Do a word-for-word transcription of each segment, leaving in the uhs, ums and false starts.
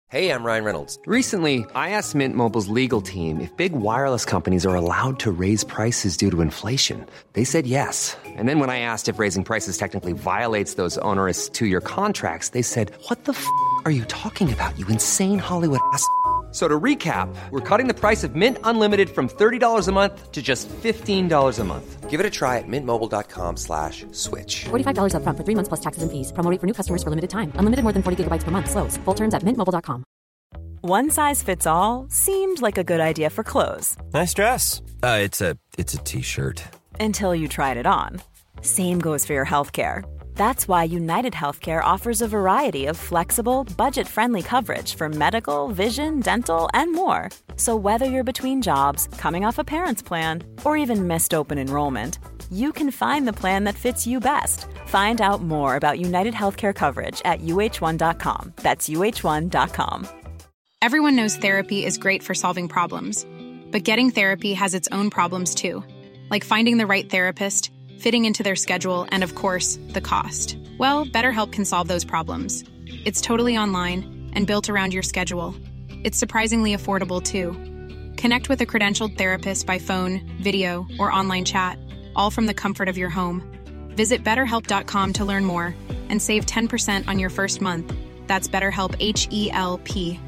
Hey, I'm Ryan Reynolds. Recently, I asked Mint Mobile's legal team if big wireless companies are allowed to raise prices due to inflation. They said yes. And then when I asked if raising prices technically violates those onerous two-year contracts, they said, what the f*** are you talking about, you insane Hollywood ass f- So to recap, we're cutting the price of Mint Unlimited from thirty dollars a month to just fifteen dollars a month. Give it a try at mintmobile.com slash switch. forty-five dollars up front for three months plus taxes and fees. Promo rate for new customers for limited time. Unlimited more than forty gigabytes per month. Slows full terms at mint mobile dot com. One size fits all seemed like a good idea for clothes. Nice dress. Uh, it's a it's a t-shirt. Until you tried it on. Same goes for your healthcare. That's why United Healthcare offers a variety of flexible, budget-friendly coverage for medical, vision, dental, and more. So whether you're between jobs, coming off a parent's plan, or even missed open enrollment, you can find the plan that fits you best. Find out more about United Healthcare coverage at U H one dot com. That's U H one dot com. Everyone knows therapy is great for solving problems, but getting therapy has its own problems too, like finding the right therapist, fitting into their schedule, and of course, the cost. Well, BetterHelp can solve those problems. It's totally online and built around your schedule. It's surprisingly affordable too. Connect with a credentialed therapist by phone, video, or online chat, all from the comfort of your home. Visit better help dot com to learn more and save ten percent on your first month. That's BetterHelp, H E L P.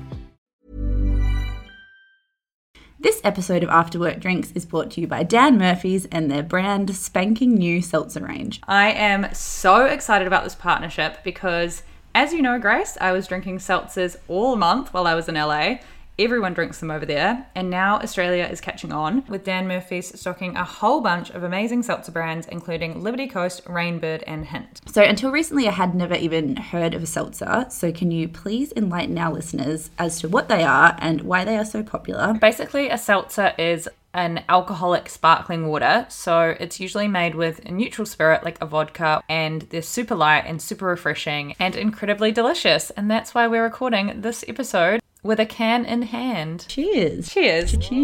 This episode of After Work Drinks is brought to you by Dan Murphy's and their brand spanking new seltzer range. I am so excited about this partnership because, as you know, Grace, I was drinking seltzers all month while I was in L A. Everyone drinks them over there, and now Australia is catching on, with Dan Murphy's stocking a whole bunch of amazing seltzer brands, including Liberty Coast, Rainbird, and Hint. So until recently, I had never even heard of a seltzer, so can you please enlighten our listeners as to what they are and why they are so popular? Basically, a seltzer is an alcoholic sparkling water, so it's usually made with a neutral spirit like a vodka, and they're super light and super refreshing and incredibly delicious, and that's why we're recording this episode with a can in hand. Cheers. Cheers. Cha-ching.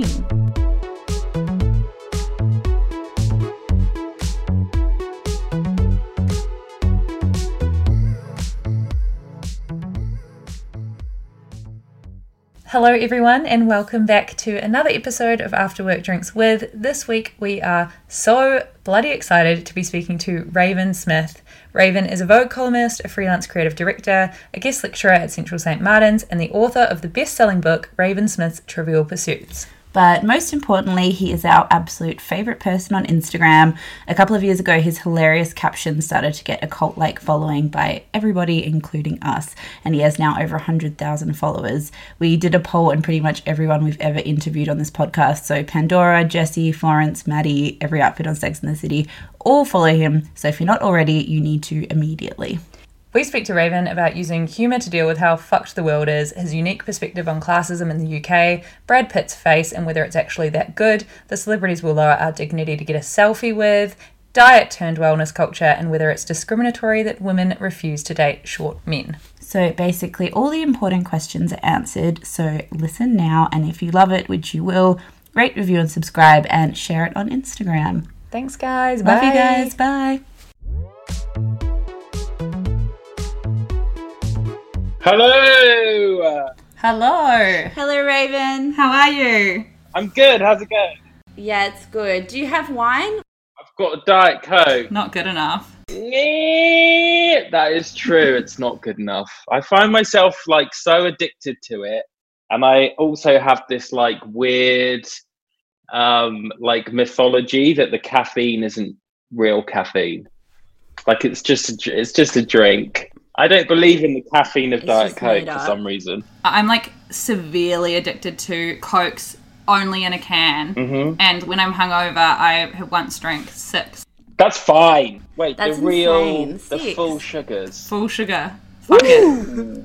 Hello everyone, and welcome back to another episode of After Work Drinks with. This week we are so bloody excited to be speaking to Raven Smith. Raven is a Vogue columnist, a freelance creative director, a guest lecturer at Central Saint Martin's, and the author of the best-selling book Raven Smith's Trivial Pursuits. But most importantly, he is our absolute favourite person on Instagram. A couple of years ago, his hilarious captions started to get a cult-like following by everybody, including us, and he has now over one hundred thousand followers. We did a poll and pretty much everyone we've ever interviewed on this podcast, so Pandora, Jessie, Florence, Maddie, every outfit on Sex and the City, all follow him. So if you're not already, you need to immediately. We speak to Raven about using humour to deal with how fucked the world is, his unique perspective on classism in the U K, Brad Pitt's face and whether it's actually that good, the celebrities we'll lower our dignity to get a selfie with, diet turned wellness culture, and whether it's discriminatory that women refuse to date short men. So basically all the important questions are answered, so listen now, and if you love it, which you will, rate, review and subscribe and share it on Instagram. Thanks guys, Love bye. you guys, bye. Hello! Hello. Hello, Raven. How are you? I'm good, how's it going? Yeah, it's good. Do you have wine? I've got a Diet Coke. Not good enough. That is true, it's not good enough. I find myself like so addicted to it, and I also have this like weird um like mythology that the caffeine isn't real caffeine. Like it's just a, it's just a drink. I don't believe in the caffeine of It's Diet just Coke made for up. some reason. I'm like severely addicted to Cokes only in a can, Mm-hmm. and when I'm hungover, I have once drank six. That's fine. Wait, That's the real, insane. the Six. full sugars. Full sugar. Fuck it.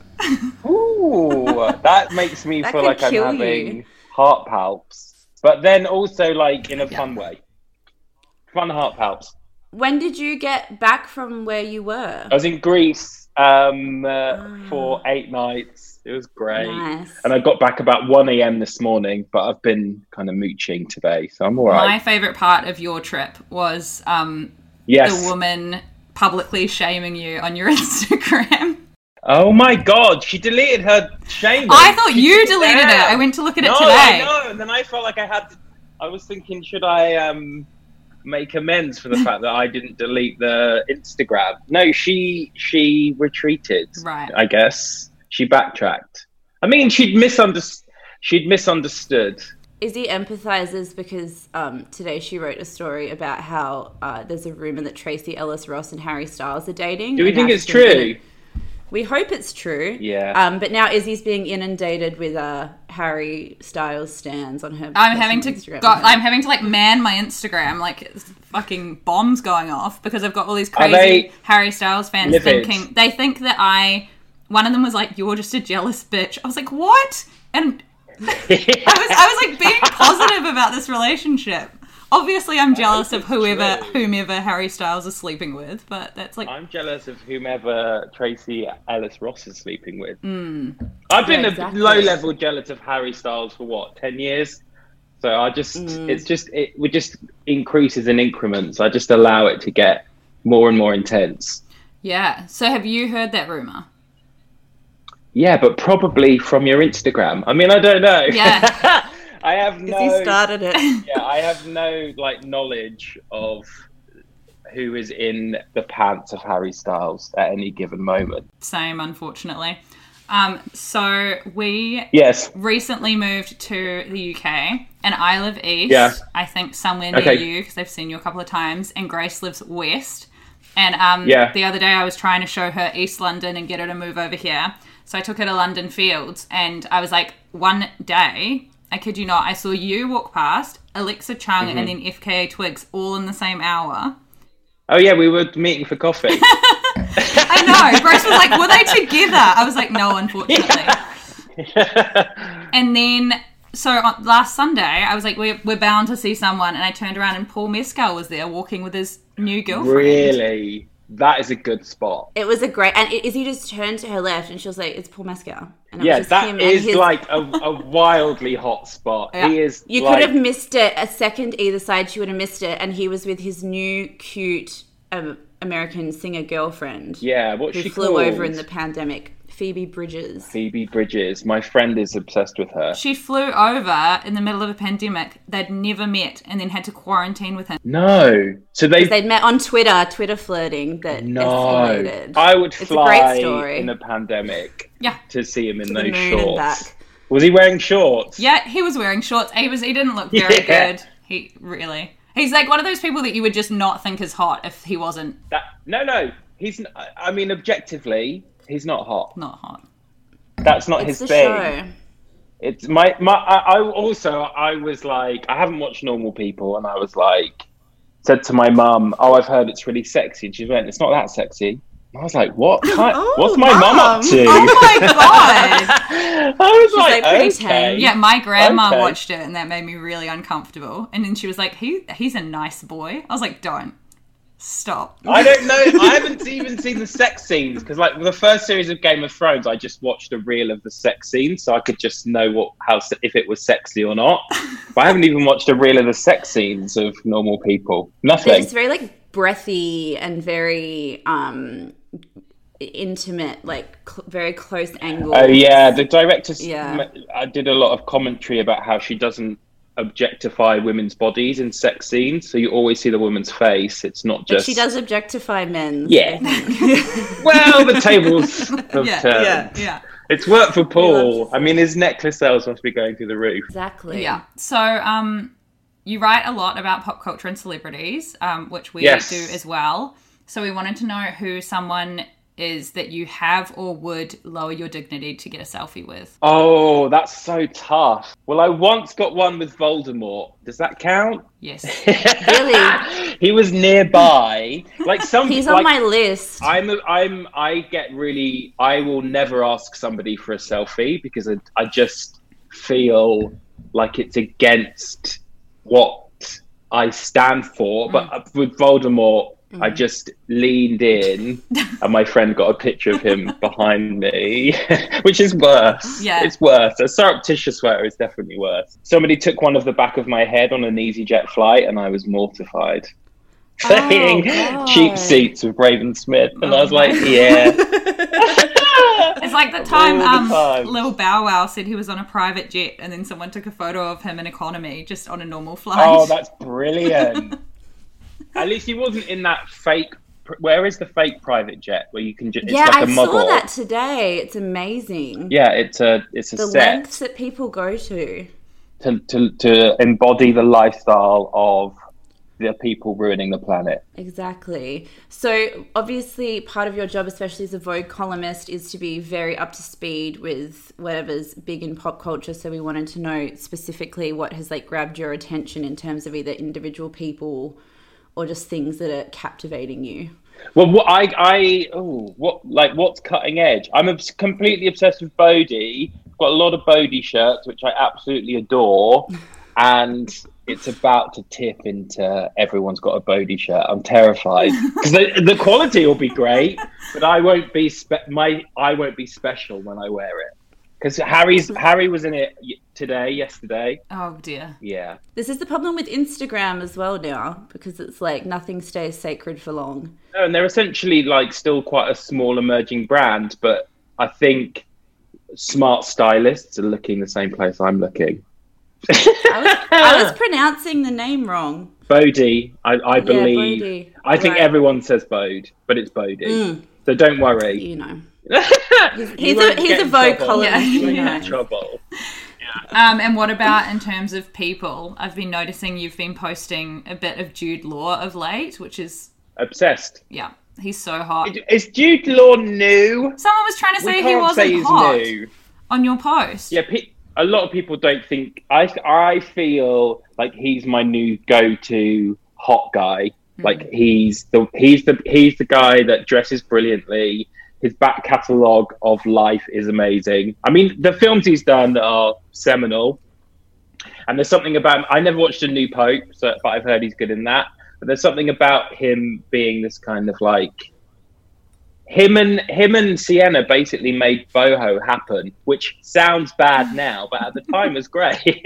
Ooh, that makes me That feel could like I'm kill having you. heart palps, but then also like in a fun way. Fun heart palps. When did you get back from where you were? I was in Greece um, uh, for eight nights. It was great. Nice. And I got back about one a.m. this morning, but I've been kind of mooching today, so I'm all right. My favourite part of your trip was um, Yes. the woman publicly shaming you on your Instagram. Oh my god, she deleted her shame. I thought she you deleted it. I went to look at no, it today. No, and then I felt like I had to, I was thinking, should I um, make amends for the fact that I didn't delete the Instagram? No, she she retreated. Right. I guess. She backtracked. I mean, she'd misunderstood. She'd misunderstood. Izzy empathizes because um, today she wrote a story about how uh, there's a rumor that Tracy Ellis Ross and Harry Styles are dating. Do we think it's true? We hope it's true. Yeah. Um, but now Izzy's being inundated with uh, Harry Styles stans on her. I'm having to Instagram go, I'm having to like man my Instagram, like it's fucking bombs going off because I've got all these crazy Harry Styles fans livid? thinking they think that I. One of them was like, "You're just a jealous bitch." I was like, "What?" And I was I was like being positive about this relationship. Obviously, I'm jealous of whoever whomever Harry Styles is sleeping with, but that's like I'm jealous of whomever Tracy Ellis Ross is sleeping with. Mm. I've been Yeah, a exactly. low level jealous of Harry Styles for what, ten years? So I just Mm. it's just it would just increases in increments. I just allow it to get more and more intense. yeah. So have you heard that rumor? Yeah, but probably from your Instagram. I mean, I don't know. Yeah. I have no. Izzy started it. Yeah, I have no like knowledge of who is in the pants of Harry Styles at any given moment. Same, unfortunately. Um, so we Yes. recently moved to the U K, and I live east. Yeah. I think somewhere near Okay. you because I've seen you a couple of times, and Grace lives west. And um, Yeah. the other day I was trying to show her East London and get her to move over here. So I took her to London Fields, and I was like, one day, I kid you not, I saw you walk past, Alexa Chung, Mm-hmm. and then F K A Twigs all in the same hour. Oh yeah, we were meeting for coffee. I know. Grace was like, were they together? I was like, no, unfortunately. And then, so on, last Sunday, I was like, we're, we're bound to see someone. And I turned around and Paul Mescal was there walking with his new girlfriend. Really? That is a good spot. It was a great, and Izzy just turned to her left, and she was like, "It's Paul Mescal." And it Yeah, was just that him is and his... like a, a wildly hot spot. Yeah. He is. You like, could have missed it a second either side. She would have missed it, and he was with his new cute um, American singer girlfriend. Yeah, what who she flew called? over in the pandemic. Phoebe Bridges. Phoebe Bridges. My friend is obsessed with her. She flew over in the middle of a pandemic. They'd never met and then had to quarantine with him. No. So they. They'd met on Twitter, Twitter flirting that No. escalated. I would It's a fly great story. in a pandemic. Yeah. To see him in To the those moon and shorts. back. Was he wearing shorts? Yeah, he was wearing shorts. He was. He didn't look very Yeah. good. He really. He's like one of those people that you would just not think is hot if he wasn't That, no, no. He's. n- I mean, objectively, he's not hot. not hot. That's not It's his the thing. show. It's my my. I, I also I was like I haven't watched Normal People, and I was like said to my mum, "Oh, I've heard it's really sexy." And she went, "It's not that sexy." And I was like, "What? Kind- Oh, what's my mum up Mum. to?" Oh my god! I was She's like, like, pretty "Okay." tame. Yeah, my grandma Okay. watched it and that made me really uncomfortable. And then she was like, "He he's a nice boy." I was like, "Don't stop." I don't know. I haven't even seen the sex scenes because, like, the first series of Game of Thrones, I just watched a reel of the sex scenes, so I could just know what how if it was sexy or not. But I haven't even watched a reel of the sex scenes of Normal People. They're Nothing. just very like breathy and very um intimate, like cl- very close angles. Oh yeah, the director. Yeah. I did a lot of commentary about how she doesn't objectify women's bodies in sex scenes, so you always see the woman's face. It's not But just. she does objectify men. Yeah. Well, the tables have Yeah, turned. yeah, yeah. It's work for Paul. loves to I mean, his necklace sales must be going through the roof. Exactly. Yeah. So, um, you write a lot about pop culture and celebrities, um, which we Yes. do as well. So we wanted to know who someone is that you have or would lower your dignity to get a selfie with. Oh, that's so tough. Well, I once got one with Voldemort. Does that count? Yes. Really? He was nearby. Like some. He's like, on my list. I'm. A, I'm. I get really. I will never ask somebody for a selfie because I, I just feel like it's against what I stand for. But Mm. with Voldemort, I just leaned in, and my friend got a picture of him behind me, which is worse. Yeah. It's worse. A surreptitious sweater is definitely worse. Somebody took one of the back of my head on an EasyJet flight, and I was mortified. Playing God. cheap seats with Raven Smith, and I was like, my yeah. like the time, All um, the times. Lil Bow Wow said he was on a private jet and then someone took a photo of him in economy just on a normal flight. Oh, that's brilliant. At least he wasn't in that fake... Where is the fake private jet where you can just... Yeah, it's like a I model. saw that today. It's amazing. Yeah, it's a it's a the set lengths that people go to. to, to to embody the lifestyle of the people ruining the planet. Exactly. So obviously part of your job, especially as a Vogue columnist, is to be very up to speed with whatever's big in pop culture. So we wanted to know specifically what has like grabbed your attention in terms of either individual people or just things that are captivating you. Well, what I I oh what like what's cutting edge? I'm obs- completely obsessed with Bodhi. I've got a lot of Bodhi shirts, which I absolutely adore, and it's about to tip into everyone's got a Bodhi shirt. I'm terrified because the, the quality will be great, but I won't be spe- my I won't be special when I wear it. Because Harry's Harry was in it today, yesterday. Oh dear. Yeah. This is the problem with Instagram as well now, because it's like nothing stays sacred for long. No, and they're essentially like still quite a small emerging brand, but I think smart stylists are looking the same place I'm looking. I was, I was pronouncing the name wrong. Bodhi, I, I believe. Yeah, Bodhi. I think Right. everyone says Bode, but it's Bodhi. Mm. So don't worry. You know. he's He's a he's a Vogue columnist. Yeah. You in know. trouble. Um, and what about in terms of people? I've been noticing you've been posting a bit of Jude Law of late, which is, Obsessed. yeah, he's so hot. Is Jude Law new? Someone was trying to We say he can't wasn't say he's hot new. on your post. Yeah, pe- a lot of people don't think. I I feel like he's my new go-to hot guy. Like he's the he's the he's the guy that dresses brilliantly. His back catalogue of life is amazing. I mean, the films he's done are seminal. And there's something about... I never watched A New Pope, so, but I've heard he's good in that. But there's something about him being this kind of like... Him and him and Sienna basically made boho happen, which sounds bad now, but at the time was great.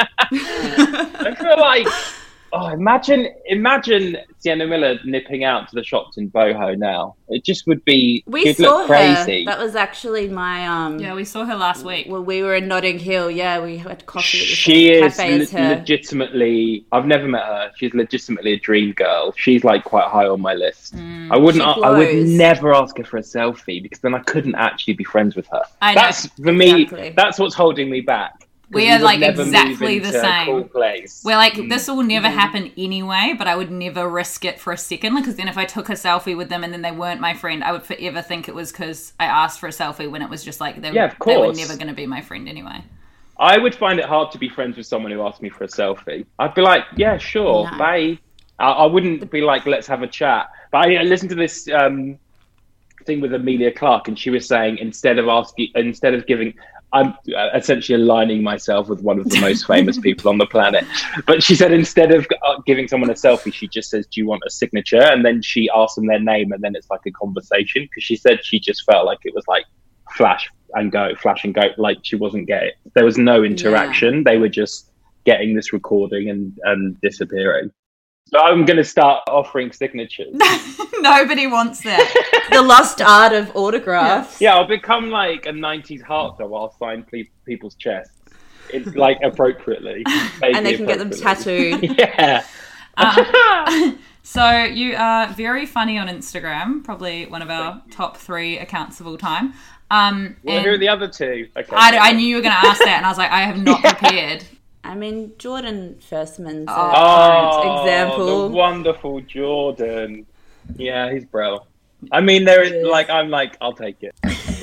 I feel like... Oh, imagine, imagine Sienna Miller nipping out to the shops in boho now. It just would be. We she'd saw look crazy. her. That was actually my um. Yeah, we saw her last week. Well, we were in Notting Hill. Yeah, we had coffee at the She same is cafe as le- her. legitimately. I've never met her. She's legitimately a dream girl. She's like quite high on my list. I wouldn't. She I would glows. never ask her for a selfie because then I couldn't actually be friends with her. I know. That's for me. Exactly. That's what's holding me back. 'Cause We we are, would like, never move exactly the into a same. Cool place. We're like, this will never happen anyway, but I would never risk it for a second, because then if I took a selfie with them and then they weren't my friend, I would forever think it was because I asked for a selfie when it was just like, they, Yeah, of they were course. never going to be my friend anyway. I would find it hard to be friends with someone who asked me for a selfie. I'd be like, yeah, sure, No. bye. I, I wouldn't be like, let's have a chat. But I, I listened to this um, thing with Amelia Clark, and she was saying instead of asking, instead of giving, I'm essentially aligning myself with one of the most famous people on the planet. But she said instead of uh, giving someone a selfie, she just says, do you want a signature? And then she asks them their name, and then it's like a conversation. Because she said she just felt like it was like flash and go, flash and go. Like she wasn't getting, there was no interaction. Yeah. They were just getting this recording and, and disappearing. So I'm going to start offering signatures. Nobody wants that. The lost art of autographs. Yeah, I'll become like a nineties heart though. I'll sign pe- people's chests. It's like appropriately. And they can get them tattooed. Yeah. Um, so you are very funny on Instagram, probably one of our top three accounts of all time. Um, well, and who are the other two? Okay. I, I knew you were going to ask that, and I was like, I have not Yeah. prepared. I mean, Jordan Firstman's a Oh, current example. the wonderful Jordan. Yeah, he's bro. I mean, there is like, I'm like, I'll take it.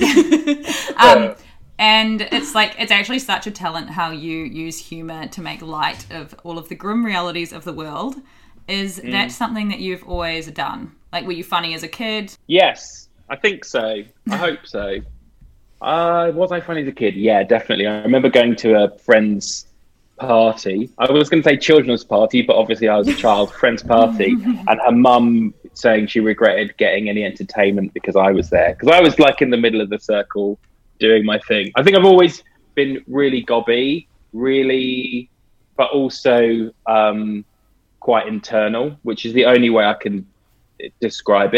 Um, and it's like, it's actually such a talent how you use humor to make light of all of the grim realities of the world. Is Mm. that something that you've always done? Like, were you funny as a kid? Yes, I think so. I hope so. Uh, was I funny as a kid? Yeah, definitely. I remember going to a friend's party. I was going to say children's party, but obviously I was a child. Friend's party, and her mum saying she regretted getting any entertainment because I was there. Because I was like in the middle of the circle doing my thing. I think I've always been really gobby, really, but also um, quite internal, which is the only way I can describe it.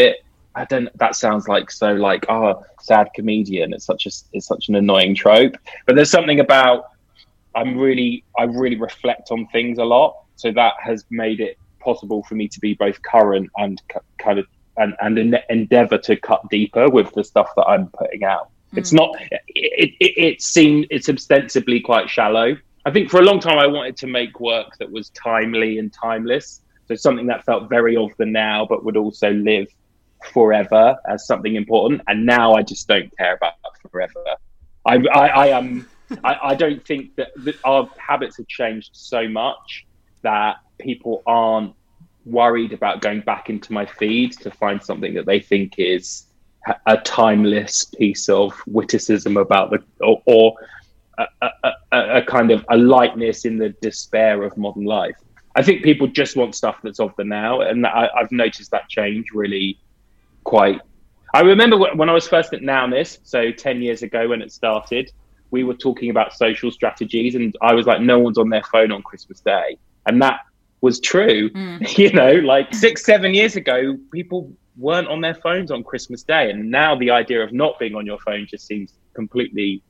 I don't. That sounds like so like oh, sad comedian. It's such a it's such an annoying trope. But there's something about I'm really I really reflect on things a lot, so that has made it possible for me to be both current and c- kind of and and en- endeavor to cut deeper with the stuff that I'm putting out. Mm. It's not. It, it it seemed it's ostensibly quite shallow. I think for a long time I wanted to make work that was timely and timeless. So something that felt very of the now, but would also live forever as something important. And now I just don't care about forever. I, I, I am. I, I don't think that, that our habits have changed so much that people aren't worried about going back into my feed to find something that they think is a timeless piece of witticism about the or, or a, a, a, a kind of a lightness in the despair of modern life. I think people just want stuff that's of the now, and I, I've noticed that change really quite. I remember when I was first at Nowness, so ten years ago when it started, we were talking about social strategies, and I was like, no one's on their phone on Christmas Day, and that was true. Mm. You know, like six, seven years ago, people weren't on their phones on Christmas Day, and now the idea of not being on your phone just seems completely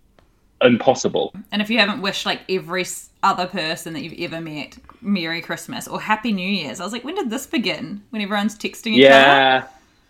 impossible. And if you haven't wished like every other person that you've ever met Merry Christmas or Happy New Year's, I was like, when did this begin? When everyone's texting each yeah.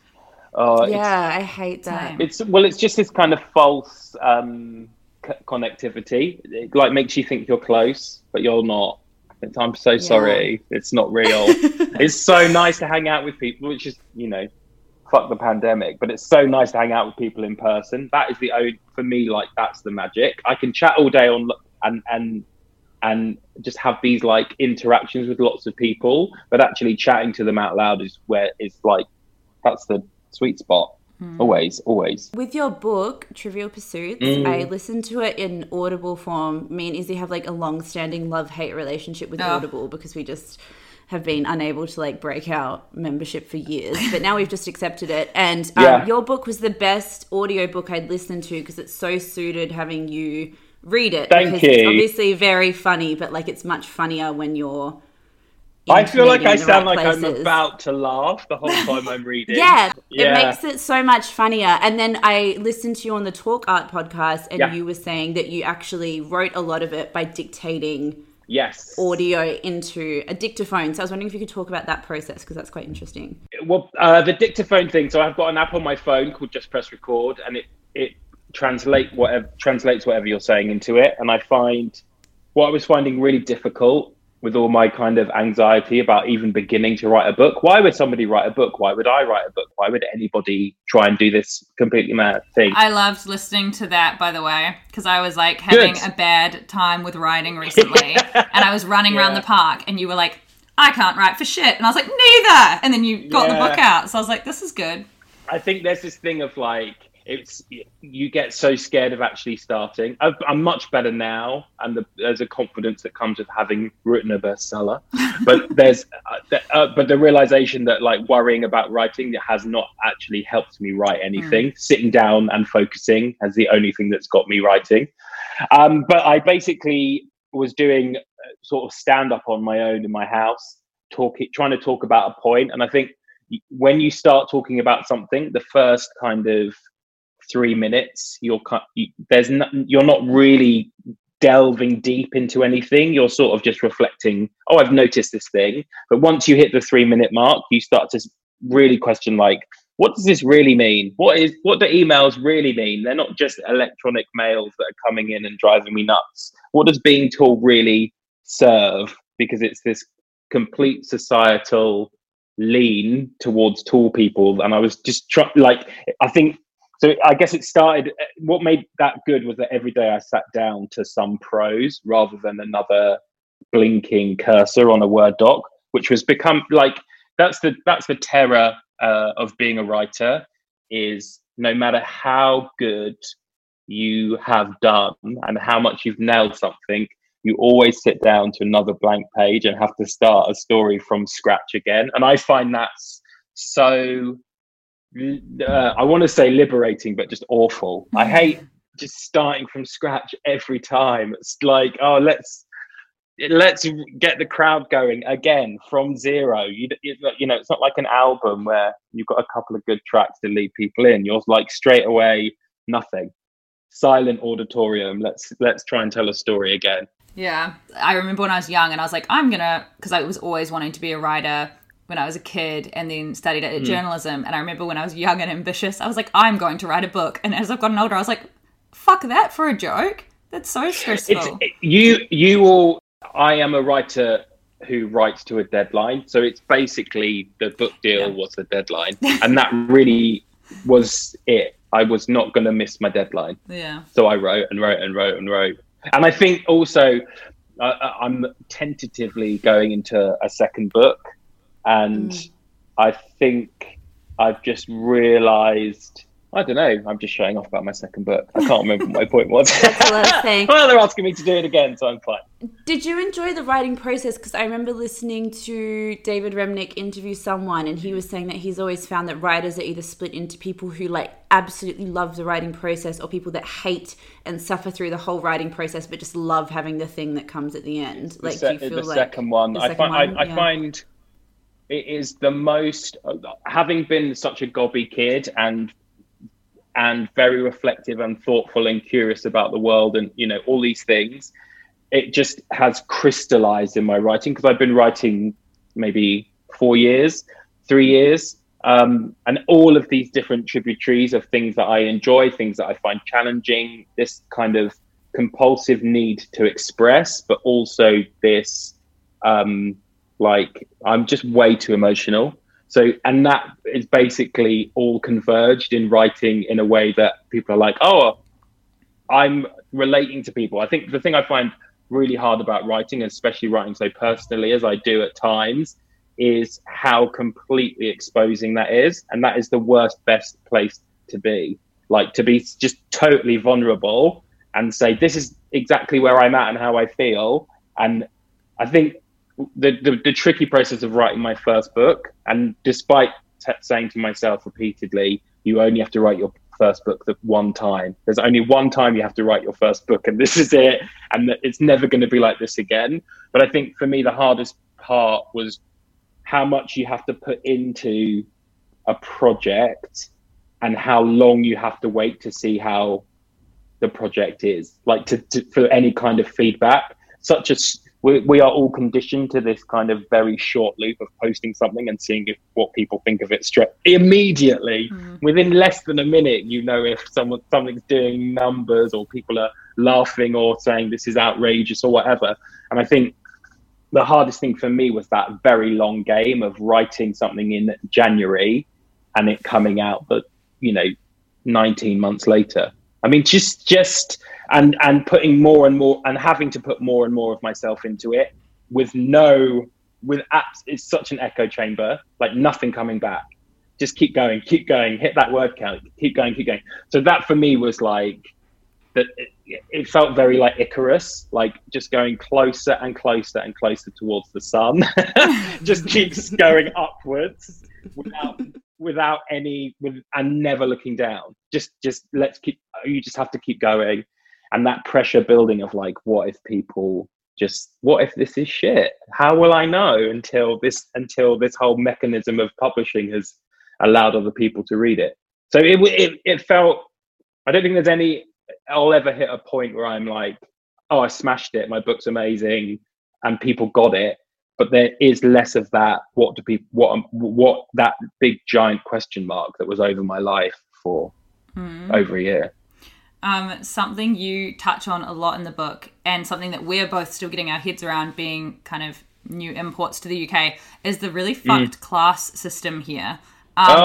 other? Oh, yeah, I hate that. It's well, it's just this kind of false um, c- connectivity. It like makes you think you're close, but you're not. It's, I'm so yeah. sorry. It's not real. It's so nice to hang out with people, which is, you know, fuck the pandemic, but it's so nice to hang out with people in person. That is the only, for me, like that's the magic. I can chat all day on and and and just have these like interactions with lots of people, but actually chatting to them out loud is where it's like that's the sweet spot. Mm. Always, always. With your book, Trivial Pursuits, mm. I listened to it in Audible form. Me and Izzy have like a long-standing love-hate relationship with oh. Audible because we just have been unable to like break our membership for years, but now we've just accepted it. And um, yeah. your book was the best audiobook I'd listened to because it's so suited having you read it. Thank because you. It's obviously very funny, but like it's much funnier when you're I feel like I sound right like places. I'm about to laugh the whole time I'm reading. yeah, yeah, it makes it so much funnier. And then I listened to you on the Talk Art podcast, and yeah. you were saying that you actually wrote a lot of it by dictating yes audio into a dictaphone. So I was wondering if you could talk about that process because that's quite interesting. Well, uh, the dictaphone thing. So I've got an app on my phone called Just Press Record, and it it translate whatever translates whatever you're saying into it. And I find what I was finding really difficult with all my kind of anxiety about even beginning to write a book. Why would somebody write a book? Why would I write a book? Why would anybody try and do this completely mad thing? I loved listening to that, by the way, because I was like having Good. a bad time with writing recently. And I was running yeah. around the park and you were like, I can't write for shit. And I was like, neither. And then you got yeah. the book out. So I was like, this is good. I think there's this thing of like, it's you get so scared of actually starting. I've, I'm much better now, and the, there's a confidence that comes with having written a bestseller. But there's, uh, the, uh, but the realization that like worrying about writing that has not actually helped me write anything. Mm. Sitting down and focusing is the only thing that's got me writing. Um, but I basically was doing sort of stand up on my own in my house, talking, trying to talk about a point. And I think when you start talking about something, the first kind of three minutes you're you, there's no, you're not really delving deep into anything. You're sort of just reflecting, oh, I've noticed this thing. But once you hit the three minute mark, you start to really question, like, what does this really mean? What is what do emails really mean? They're not just electronic mails that are coming in and driving me nuts. What does being tall really serve? Because it's this complete societal lean towards tall people, and I was just try, like I think so I guess it started, what made that good was that every day I sat down to some prose rather than another blinking cursor on a Word doc, which was become like, that's the that's the terror uh, of being a writer, is no matter how good you have done and how much you've nailed something, you always sit down to another blank page and have to start a story from scratch again. And I find that's so... Uh, I want to say liberating, but just awful. I hate just starting from scratch every time. It's like, oh, let's let's get the crowd going again from zero. You, you know, it's not like an album where you've got a couple of good tracks to lead people in. You're like straight away, nothing. Silent auditorium. Let's let's try and tell a story again. Yeah, I remember when I was young and I was like, I'm gonna, because I was always wanting to be a writer when I was a kid, and then studied at mm. journalism. And I remember when I was young and ambitious, I was like, I'm going to write a book. And as I've gotten older, I was like, fuck that for a joke. That's so stressful. It's, it, you you all. I am a writer who writes to a deadline. So it's basically the book deal yeah. was the deadline. And that really was it. I was not going to miss my deadline. Yeah. So I wrote and wrote and wrote and wrote. And I think also uh, I'm tentatively going into a second book. And mm. I think I've just realised... I don't know. I'm just showing off about my second book. I can't remember what my point was. That's what I was saying. Well, they're asking me to do it again, so I'm fine. Did you enjoy the writing process? Because I remember listening to David Remnick interview someone, and he was saying that he's always found that writers are either split into people who like absolutely love the writing process, or people that hate and suffer through the whole writing process, but just love having the thing that comes at the end. Like, the, se- do you feel the like second one, the I second find, one? I, I yeah. find it is the most. Having been such a gobby kid and. and very reflective and thoughtful and curious about the world and, you know, all these things, it just has crystallized in my writing, because I've been writing maybe four years, three years, um, and all of these different tributaries of things that I enjoy, things that I find challenging, this kind of compulsive need to express, but also this, um, like, I'm just way too emotional. So, and that is basically all converged in writing in a way that people are like, oh, I'm relating to people. I think the thing I find really hard about writing, especially writing so personally as I do at times, is how completely exposing that is. And that is the worst, best place to be. Like, to be just totally vulnerable and say, this is exactly where I'm at and how I feel. And I think The, the the tricky process of writing my first book, and despite t- saying to myself repeatedly, you only have to write your first book the one time. There's only one time you have to write your first book, and this is it. And it's never going to be like this again. But I think for me, the hardest part was how much you have to put into a project and how long you have to wait to see how the project is, like to, to for any kind of feedback. Such a We, we are all conditioned to this kind of very short loop of posting something and seeing if what people think of it straight immediately. Mm. Within less than a minute, you know if someone something's doing numbers or people are laughing or saying this is outrageous or whatever. And I think the hardest thing for me was that very long game of writing something in January and it coming out, but you know, nineteen months later. I mean, just just. And and putting more and more and having to put more and more of myself into it with no, with apps, it's such an echo chamber, like nothing coming back. Just keep going, keep going, hit that word count, keep going, keep going. So that for me was like, that it, it felt very like Icarus, like just going closer and closer and closer towards the sun. Just keeps going upwards without without any, with, and never looking down. Just just let's keep, you just have to keep going. And that pressure building of like, what if people just, what if this is shit? How will I know until this, until this whole mechanism of publishing has allowed other people to read it? So it, it, it felt, I don't think there's any, I'll ever hit a point where I'm like, oh, I smashed it. My book's amazing and people got it. But there is less of that. What do people, what, what that big giant question mark that was over my life for mm. over a year. Um, something you touch on a lot in the book, and something that we're both still getting our heads around, being kind of new imports to the U K, is the really fucked mm. class system here. Um,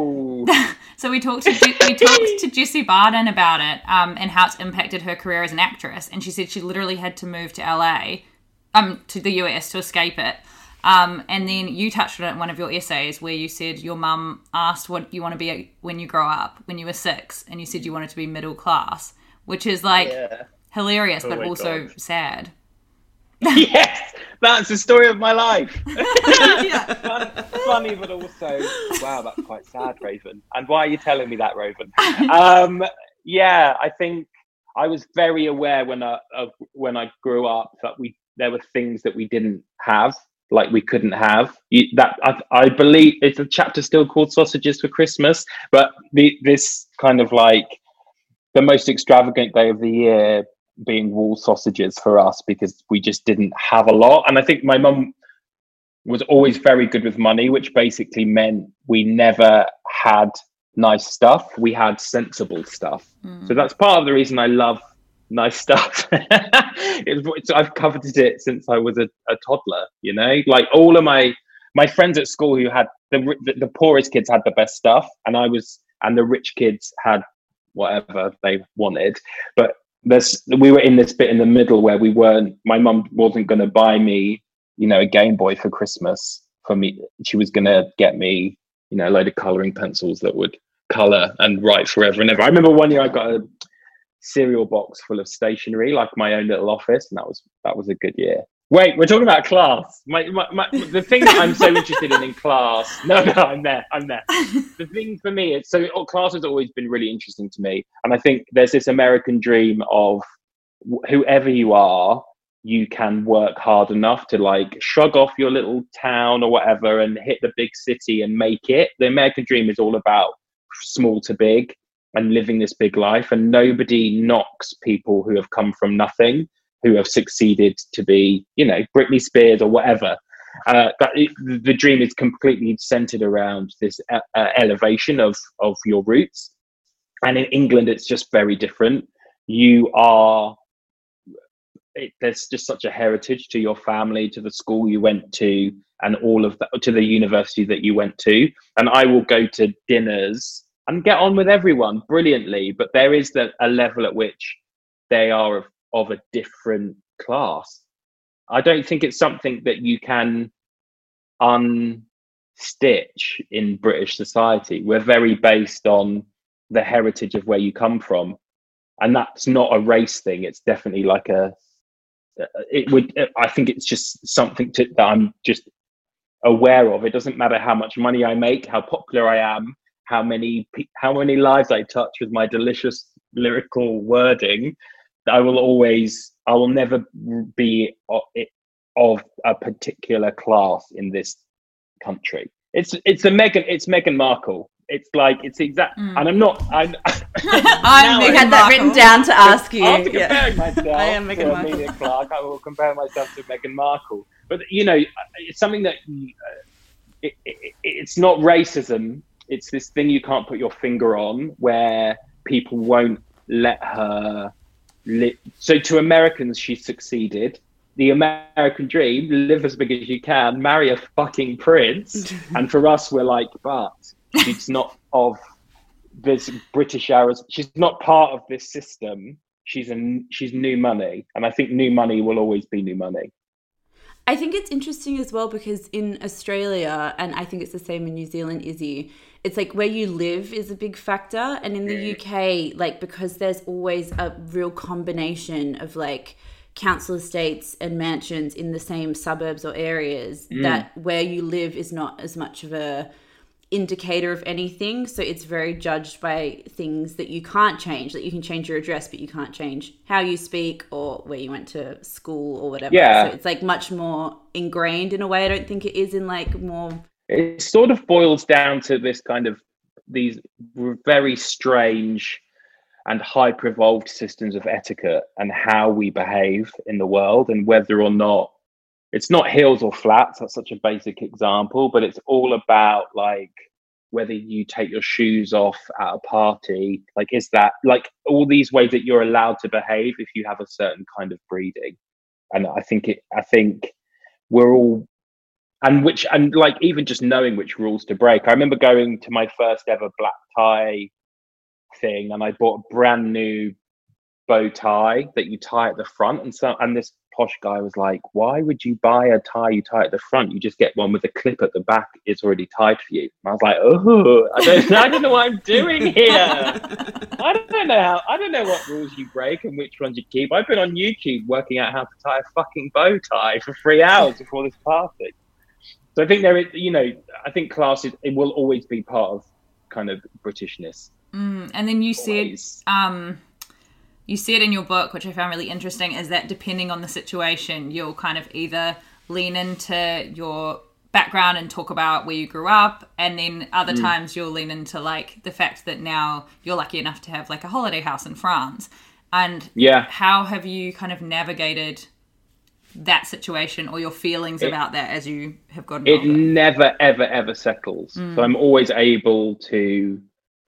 oh, so we talked to Je- we talked to Jessie Barden about it, um, and how it's impacted her career as an actress. And she said she literally had to move to L A, um, to the U S to escape it. Um, and then you touched on it in one of your essays where you said your mum asked what you want to be when you grow up when you were six, and you said you wanted to be middle class, which is like yeah. hilarious, oh but also God. sad. Yes, that's the story of my life. Yeah. Fun, funny, but also, wow, that's quite sad, Raven. And why are you telling me that, Raven? Um, yeah, I think I was very aware when I, of when I grew up that we there were things that we didn't have, like we couldn't have. You, that I, I believe it's a chapter still called Sausages for Christmas, but the, this kind of like the most extravagant day of the year being wall sausages for us, because we just didn't have a lot. And I think my mum was always very good with money, which basically meant we never had nice stuff. We had sensible stuff. Mm. So that's part of the reason I love nice stuff. it's, I've coveted it since I was a, a toddler, you know, like all of my my friends at school who had the, the the poorest kids had the best stuff, and I was and the rich kids had whatever they wanted. But there's we were in this bit in the middle where we weren't my mum wasn't going to buy me, you know, a Game Boy for Christmas for me. She was going to get me, you know, a load of coloring pencils that would color and write forever and ever. I remember one year I got a cereal box full of stationery, like my own little office, and that was that was a good year. Wait, we're talking about class. My, my, my the thing that I'm so interested in in class. No, no, I'm there. I'm there. The thing for me is so class has always been really interesting to me, and I think there's this American dream of whoever you are, you can work hard enough to like shrug off your little town or whatever and hit the big city and make it. The American dream is all about small to big and living this big life, and nobody knocks people who have come from nothing, who have succeeded to be, you know, Britney Spears or whatever. Uh, but it, the dream is completely centered around this uh, uh, elevation of of your roots. And in England, it's just very different. You are, it, there's just such a heritage to your family, to the school you went to, and all of that, to the university that you went to. And I will go to dinners and get on with everyone brilliantly, but there is the, a level at which they are of, of a different class. I don't think it's something that you can unstitch in British society. We're very based on the heritage of where you come from, and that's not a race thing. It's definitely like a, it would, I think it's just something to, that I'm just aware of. It doesn't matter how much money I make, how popular I am, how many how many lives I touch with my delicious lyrical wording. I will always, I will never be of a particular class in this country. It's it's a Meghan, it's Meghan Markle. It's like it's exact, mm. and I'm not. I'm. I'm we had that written down to ask you. After comparing yeah. myself I am to Meghan Amelia Markle. Clark, I will compare myself to Meghan Markle. But you know, it's something that uh, it, it, it's not racism. It's this thing you can't put your finger on, where people won't let her live. So to Americans, she succeeded. The American dream: live as big as you can, marry a fucking prince. And for us, we're like, but she's not of this British aristocracy. She's not part of this system. She's a, she's new money, and I think new money will always be new money. I think it's interesting as well because in Australia, and I think it's the same in New Zealand, Izzy, it's like where you live is a big factor. And in the U K, like because there's always a real combination of like council estates and mansions in the same suburbs or areas, mm. that where you live is not as much of a indicator of anything. So it's very judged by things that you can't change, that you can change your address, but you can't change how you speak or where you went to school or whatever. Yeah. So it's like much more ingrained in a way. I don't think it is in like more. It sort of boils down to this kind of these very strange and hyper-evolved systems of etiquette and how we behave in the world, and whether or not it's not hills or flats. That's such a basic example, but it's all about like whether you take your shoes off at a party. Like, is that like all these ways that you're allowed to behave if you have a certain kind of breeding? And I think it, I think we're all, and which, and like even just knowing which rules to break. I remember going to my first ever black tie thing, and I bought a brand new bow tie that you tie at the front, and so and this posh guy was like, why would you buy a tie you tie at the front? You just get one with a clip at the back, it's already tied for you. And I was like, oh, I don't I don't know what I'm doing here. I don't know how I don't know what rules you break and which ones you keep. I've been on YouTube working out how to tie a fucking bow tie for three hours before this party. So I think there is, you know, I think classes, it will always be part of kind of Britishness. Mm, and then you said, um, you said in your book, which I found really interesting, is that depending on the situation, you'll kind of either lean into your background and talk about where you grew up, and then other mm. times you'll lean into like the fact that now you're lucky enough to have like a holiday house in France. And yeah, how have you kind of navigated that situation or your feelings it, about that as you have gotten it older? never ever ever settles. mm. So I'm always able to,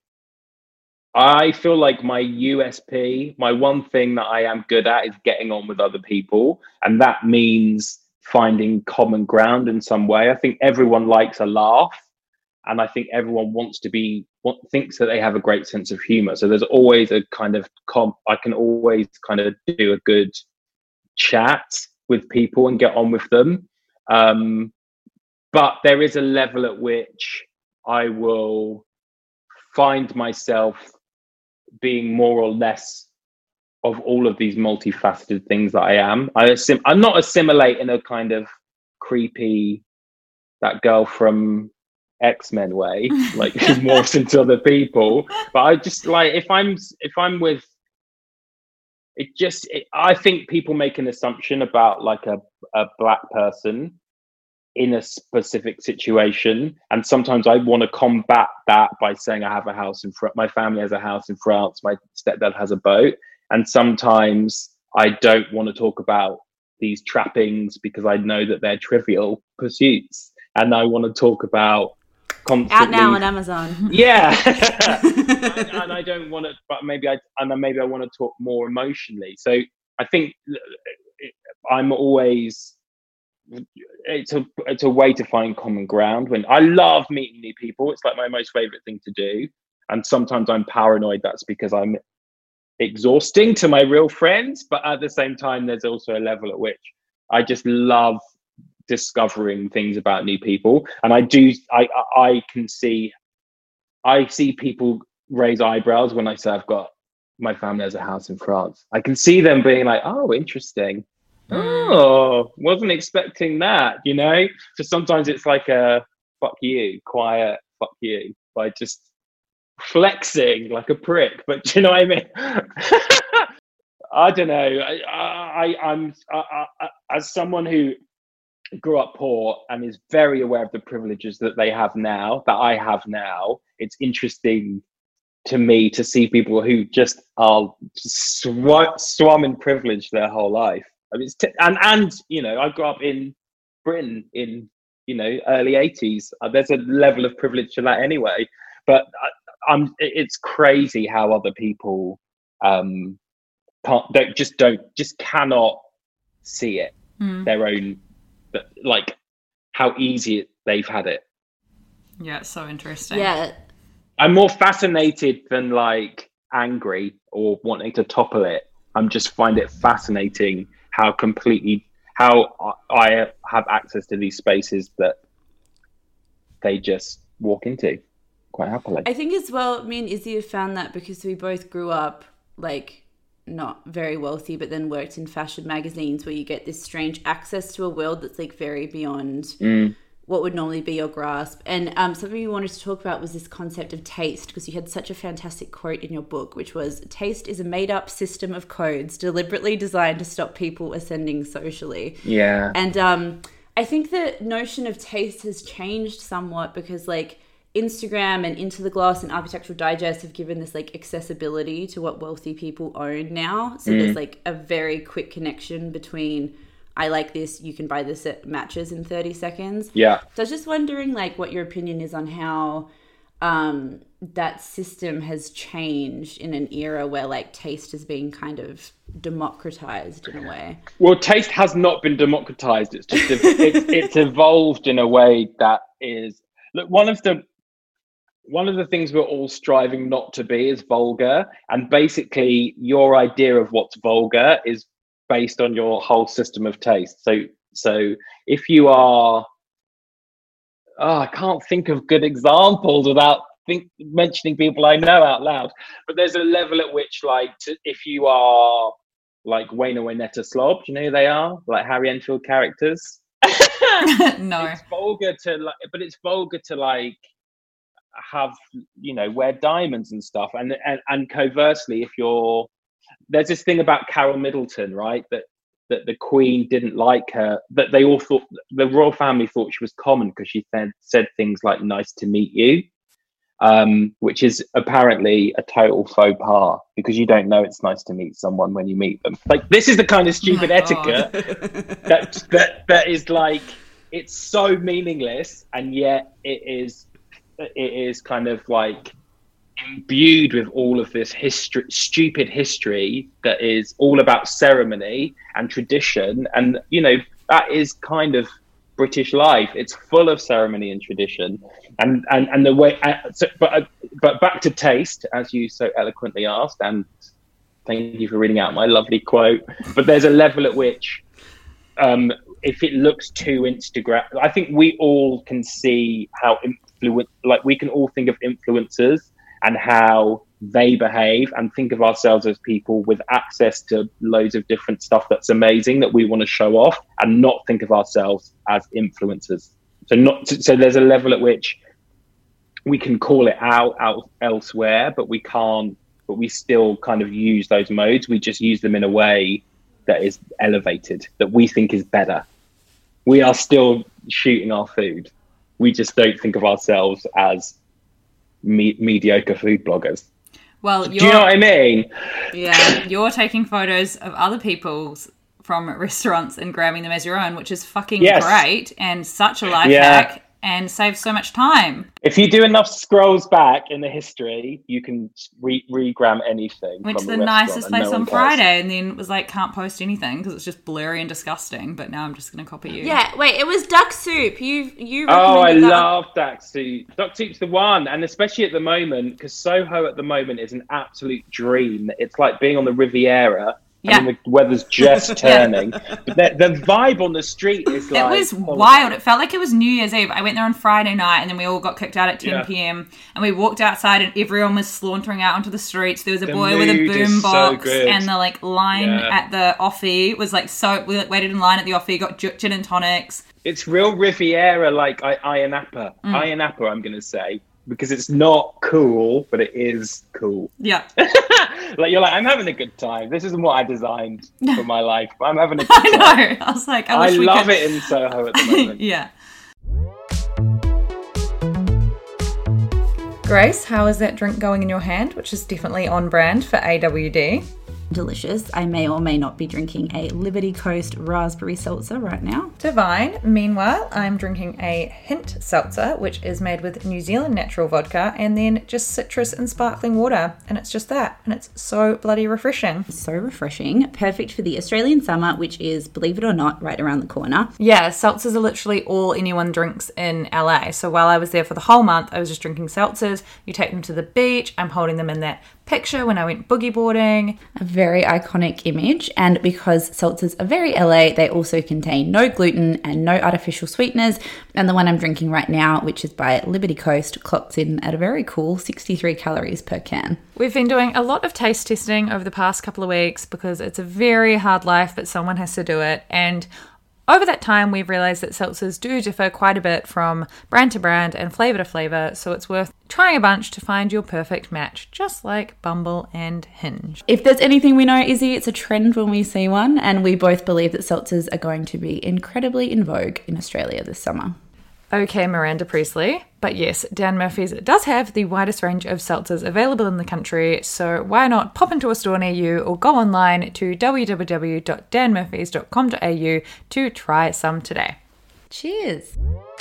I feel like my U S P, my one thing that I am good at is getting on with other people, and that means finding common ground in some way. I think everyone likes a laugh, and I think everyone wants to be, what thinks that they have a great sense of humor. So there's always a kind of comp, I can always kind of do a good chat with people and get on with them. Um, but there is a level at which I will find myself being more or less of all of these multifaceted things that I am. I assim- I'm not assimilating a kind of creepy, that girl from X-Men way, like who morphs into other people. But I just like, if I'm if I'm with, it just, it, I think people make an assumption about like a, a black person in a specific situation, and sometimes I want to combat that by saying I have a house in France, my family has a house in France, my stepdad has a boat. And sometimes I don't want to talk about these trappings because I know that they're trivial pursuits. And I want to talk about constantly... Out now on Amazon. Yeah. and, and I don't want to, but maybe I, and then maybe I want to talk more emotionally. So I think I'm always, it's a, it's a way to find common ground. When I love meeting new people, it's like my most favorite thing to do. And sometimes I'm paranoid that's because I'm exhausting to my real friends, but at the same time there's also a level at which I just love discovering things about new people. And I do I I can see I see people raise eyebrows when I say I've got, my family has a house in France. I can see them being like, oh, interesting. Mm. Oh, wasn't expecting that, you know? So sometimes it's like a fuck you, quiet fuck you, by just flexing like a prick, but do you know what I mean? I don't know. I, I, I'm I, I, as someone who grew up poor and is very aware of the privileges that they have now, that I have now. It's interesting to me to see people who just are sw- swum in privilege their whole life. I mean, it's t- and and you know, I grew up in Britain in you know early eighties. Uh, there's a level of privilege to that anyway, but. I, I'm, it's crazy how other people um, can't, don't, just don't, just cannot see it, mm. their own, like how easy it, they've had it. Yeah, it's so interesting. Yeah. I'm more fascinated than like angry or wanting to topple it. I'm just find it fascinating how completely, how I have access to these spaces that they just walk into. Quite happily. I think as well, me and Izzy have found that because we both grew up like not very wealthy, but then worked in fashion magazines where you get this strange access to a world that's like very beyond mm. what would normally be your grasp. And um, something we wanted to talk about was this concept of taste, because you had such a fantastic quote in your book, which was, taste is a made-up system of codes deliberately designed to stop people ascending socially. Yeah. And um, I think the notion of taste has changed somewhat because like Instagram and Into the Glass and Architectural Digest have given this like accessibility to what wealthy people own now. So mm. there's like a very quick connection between I like this, you can buy this at Matches in thirty seconds. Yeah. So I was just wondering like what your opinion is on how um, that system has changed in an era where like taste is being kind of democratized in a way. Well, taste has not been democratized. It's just it's, it's evolved in a way that is, look, one of the One of the things we're all striving not to be is vulgar. And basically your idea of what's vulgar is based on your whole system of taste. So so if you are, oh, I can't think of good examples without think, mentioning people I know out loud. But there's a level at which like, to, if you are like Wayne and Wynetta Slob, do you know who they are? Like Harry Enfield characters? No. It's vulgar to like, but it's vulgar to like, have, you know, wear diamonds and stuff, and and and conversely, if you're there's this thing about Carol Middleton, right? That that the Queen didn't like her, that they all thought, the royal family thought she was common because she said, said things like "nice to meet you," um, which is apparently a total faux pas because you don't know it's nice to meet someone when you meet them. Like, this is the kind of stupid oh etiquette that, that that is like, it's so meaningless, and yet it is it is kind of like imbued with all of this history, stupid history that is all about ceremony and tradition. And, you know, that is kind of British life. It's full of ceremony and tradition. And and, and the way, uh, so, but, uh, but back to taste, as you so eloquently asked, and thank you for reading out my lovely quote. But there's a level at which, um, if it looks too Instagram, I think we all can see how influent, like we can all think of influencers and how they behave and think of ourselves as people with access to loads of different stuff that's amazing that we want to show off, and not think of ourselves as influencers. So not so there's a level at which we can call it out, out elsewhere, but we can't, but we still kind of use those modes. We just use them in a way that is elevated, that we think is better. We are still shooting our food. We just don't think of ourselves as Me- mediocre food bloggers. Well, do you know what I mean? Yeah, you're taking photos of other people's from restaurants and grabbing them as your own, which is fucking yes. great and such a life yeah. hack and saves so much time. If you do enough scrolls back in the history, you can re- regram anything. Went to from the a nicest place no on one Friday cares. and then was like, can't post anything because it's just blurry and disgusting. But now I'm just going to copy you. Yeah, wait, it was duck soup. You you. Oh, I recommended that. love duck soup. Duck soup's the one, and especially at the moment, because Soho at the moment is an absolute dream. It's like being on the Riviera. Yeah. I mean, the weather's just turning. But the, the vibe on the street is like... It was oh, wild. It felt like it was New Year's Eve. I went there on Friday night and then we all got kicked out at ten p.m. and we walked outside and everyone was sauntering out onto the streets. There was a The boy with a mood is boom so box good. and the like line Yeah. at the offie was like so... We like, waited in line at the offie, got gi- gin and tonics. It's real Riviera, like I, Iron Apple. Mm. Iron Apple, I'm going to say. Because it's not cool, but it is cool. Yeah. Like, you're like, I'm having a good time. This isn't what I designed for my life, but I'm having a good time. I know. I was like, I, I wish we love could... it in Soho at the moment. Yeah. Grace, how is that drink going in your hand, which is definitely on brand for A W D? Delicious. I may or may not be drinking a Liberty Coast raspberry seltzer right now. Divine. Meanwhile, I'm drinking a Hint seltzer, which is made with New Zealand natural vodka and then just citrus and sparkling water. And it's just that. And it's so bloody refreshing. So refreshing. Perfect for the Australian summer, which is, believe it or not, right around the corner. Yeah, seltzers are literally all anyone drinks in L A. So while I was there for the whole month, I was just drinking seltzers. You take them to the beach. I'm holding them in that picture when I went boogie boarding. A very iconic image, and because seltzers are very L A, they also contain no gluten and no artificial sweeteners, and the one I'm drinking right now, which is by Liberty Coast, clocks in at a very cool sixty-three calories per can. We've been doing a lot of taste testing over the past couple of weeks because it's a very hard life, but someone has to do it, and over that time, we've realised that seltzers do differ quite a bit from brand to brand and flavour to flavour, so it's worth trying a bunch to find your perfect match, just like Bumble and Hinge. If there's anything we know, Izzy, it's a trend when we see one, and we both believe that seltzers are going to be incredibly in vogue in Australia this summer. Okay, Miranda Priestley. But yes, Dan Murphy's does have the widest range of seltzers available in the country, so why not pop into a store near you or go online to w w w dot dan murphys dot com dot a u to try some today. Cheers!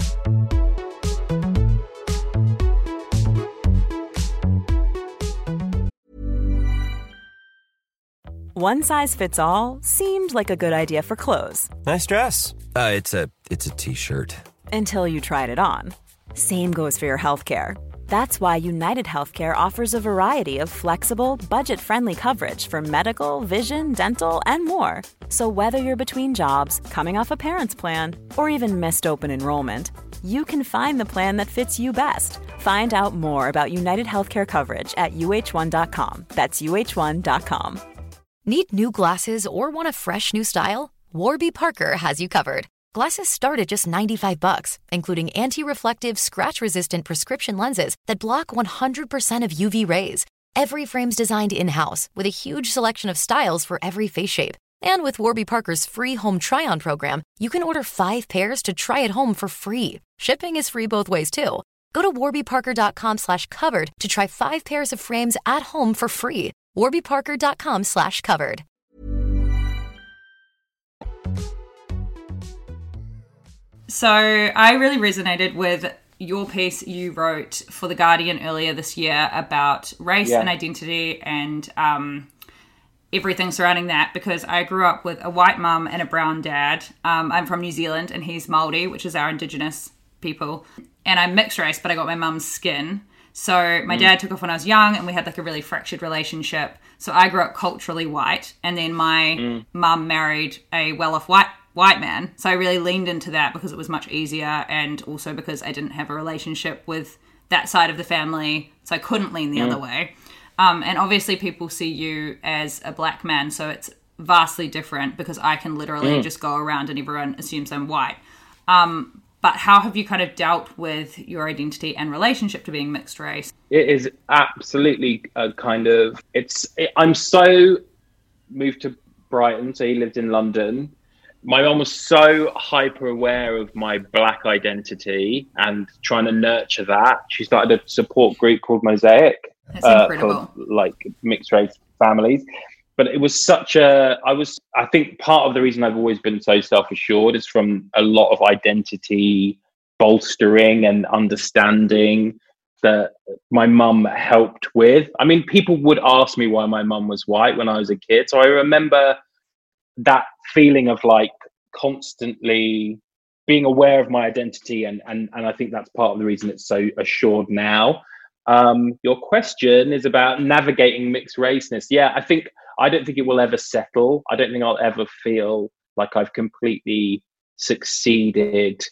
One size fits all seemed like a good idea for clothes. Nice dress. Uh, it's a it's a t-shirt. Until you tried it on. Same goes for your healthcare. That's why United Healthcare offers a variety of flexible, budget-friendly coverage for medical, vision, dental, and more. So whether you're between jobs, coming off a parent's plan, or even missed open enrollment, you can find the plan that fits you best. Find out more about United Healthcare coverage at u h one dot com. That's u h one dot com. Need new glasses or want a fresh new style? Warby Parker has you covered. Glasses start at just ninety-five bucks, including anti-reflective, scratch-resistant prescription lenses that block one hundred percent of U V rays. Every frame's designed in-house with a huge selection of styles for every face shape. And with Warby Parker's free home try-on program, you can order five pairs to try at home for free. Shipping is free both ways, too. Go to warbyparker.com slash covered to try five pairs of frames at home for free. warbyparker.com slash covered. So I really resonated with your piece you wrote for The Guardian earlier this year about race Yeah. and identity and um, everything surrounding that, because I grew up with a white mum and a brown dad. Um, I'm from New Zealand and he's Māori, which is our Indigenous people. And I'm mixed race, but I got my mum's skin. So my Mm. dad took off when I was young and we had like a really fractured relationship. So I grew up culturally white, and then my Mm. mum married a well-off white white man. So I really leaned into that because it was much easier, and also because I didn't have a relationship with that side of the family, so I couldn't lean the Mm. other way. Um, and obviously people see you as a black man, so it's vastly different because I can literally Mm. just go around and everyone assumes I'm white. Um, but how have you kind of dealt with your identity and relationship to being mixed race? It is absolutely a kind of, it's, it, I'm so moved to Brighton, so he lived in London. My mum was so hyper aware of my black identity and trying to nurture that. She started a support group called Mosaic. That's uh, incredible. For like mixed race families. But it was such a, I was, I think part of the reason I've always been so self-assured is from a lot of identity bolstering and understanding that my mum helped with. I mean, people would ask me why my mum was white when I was a kid. So I remember that feeling of like constantly being aware of my identity. And, and, and I think that's part of the reason it's so assured now. Um, your question is about navigating mixed raceness. Yeah, I think, I don't think it will ever settle. I don't think I'll ever feel like I've completely succeeded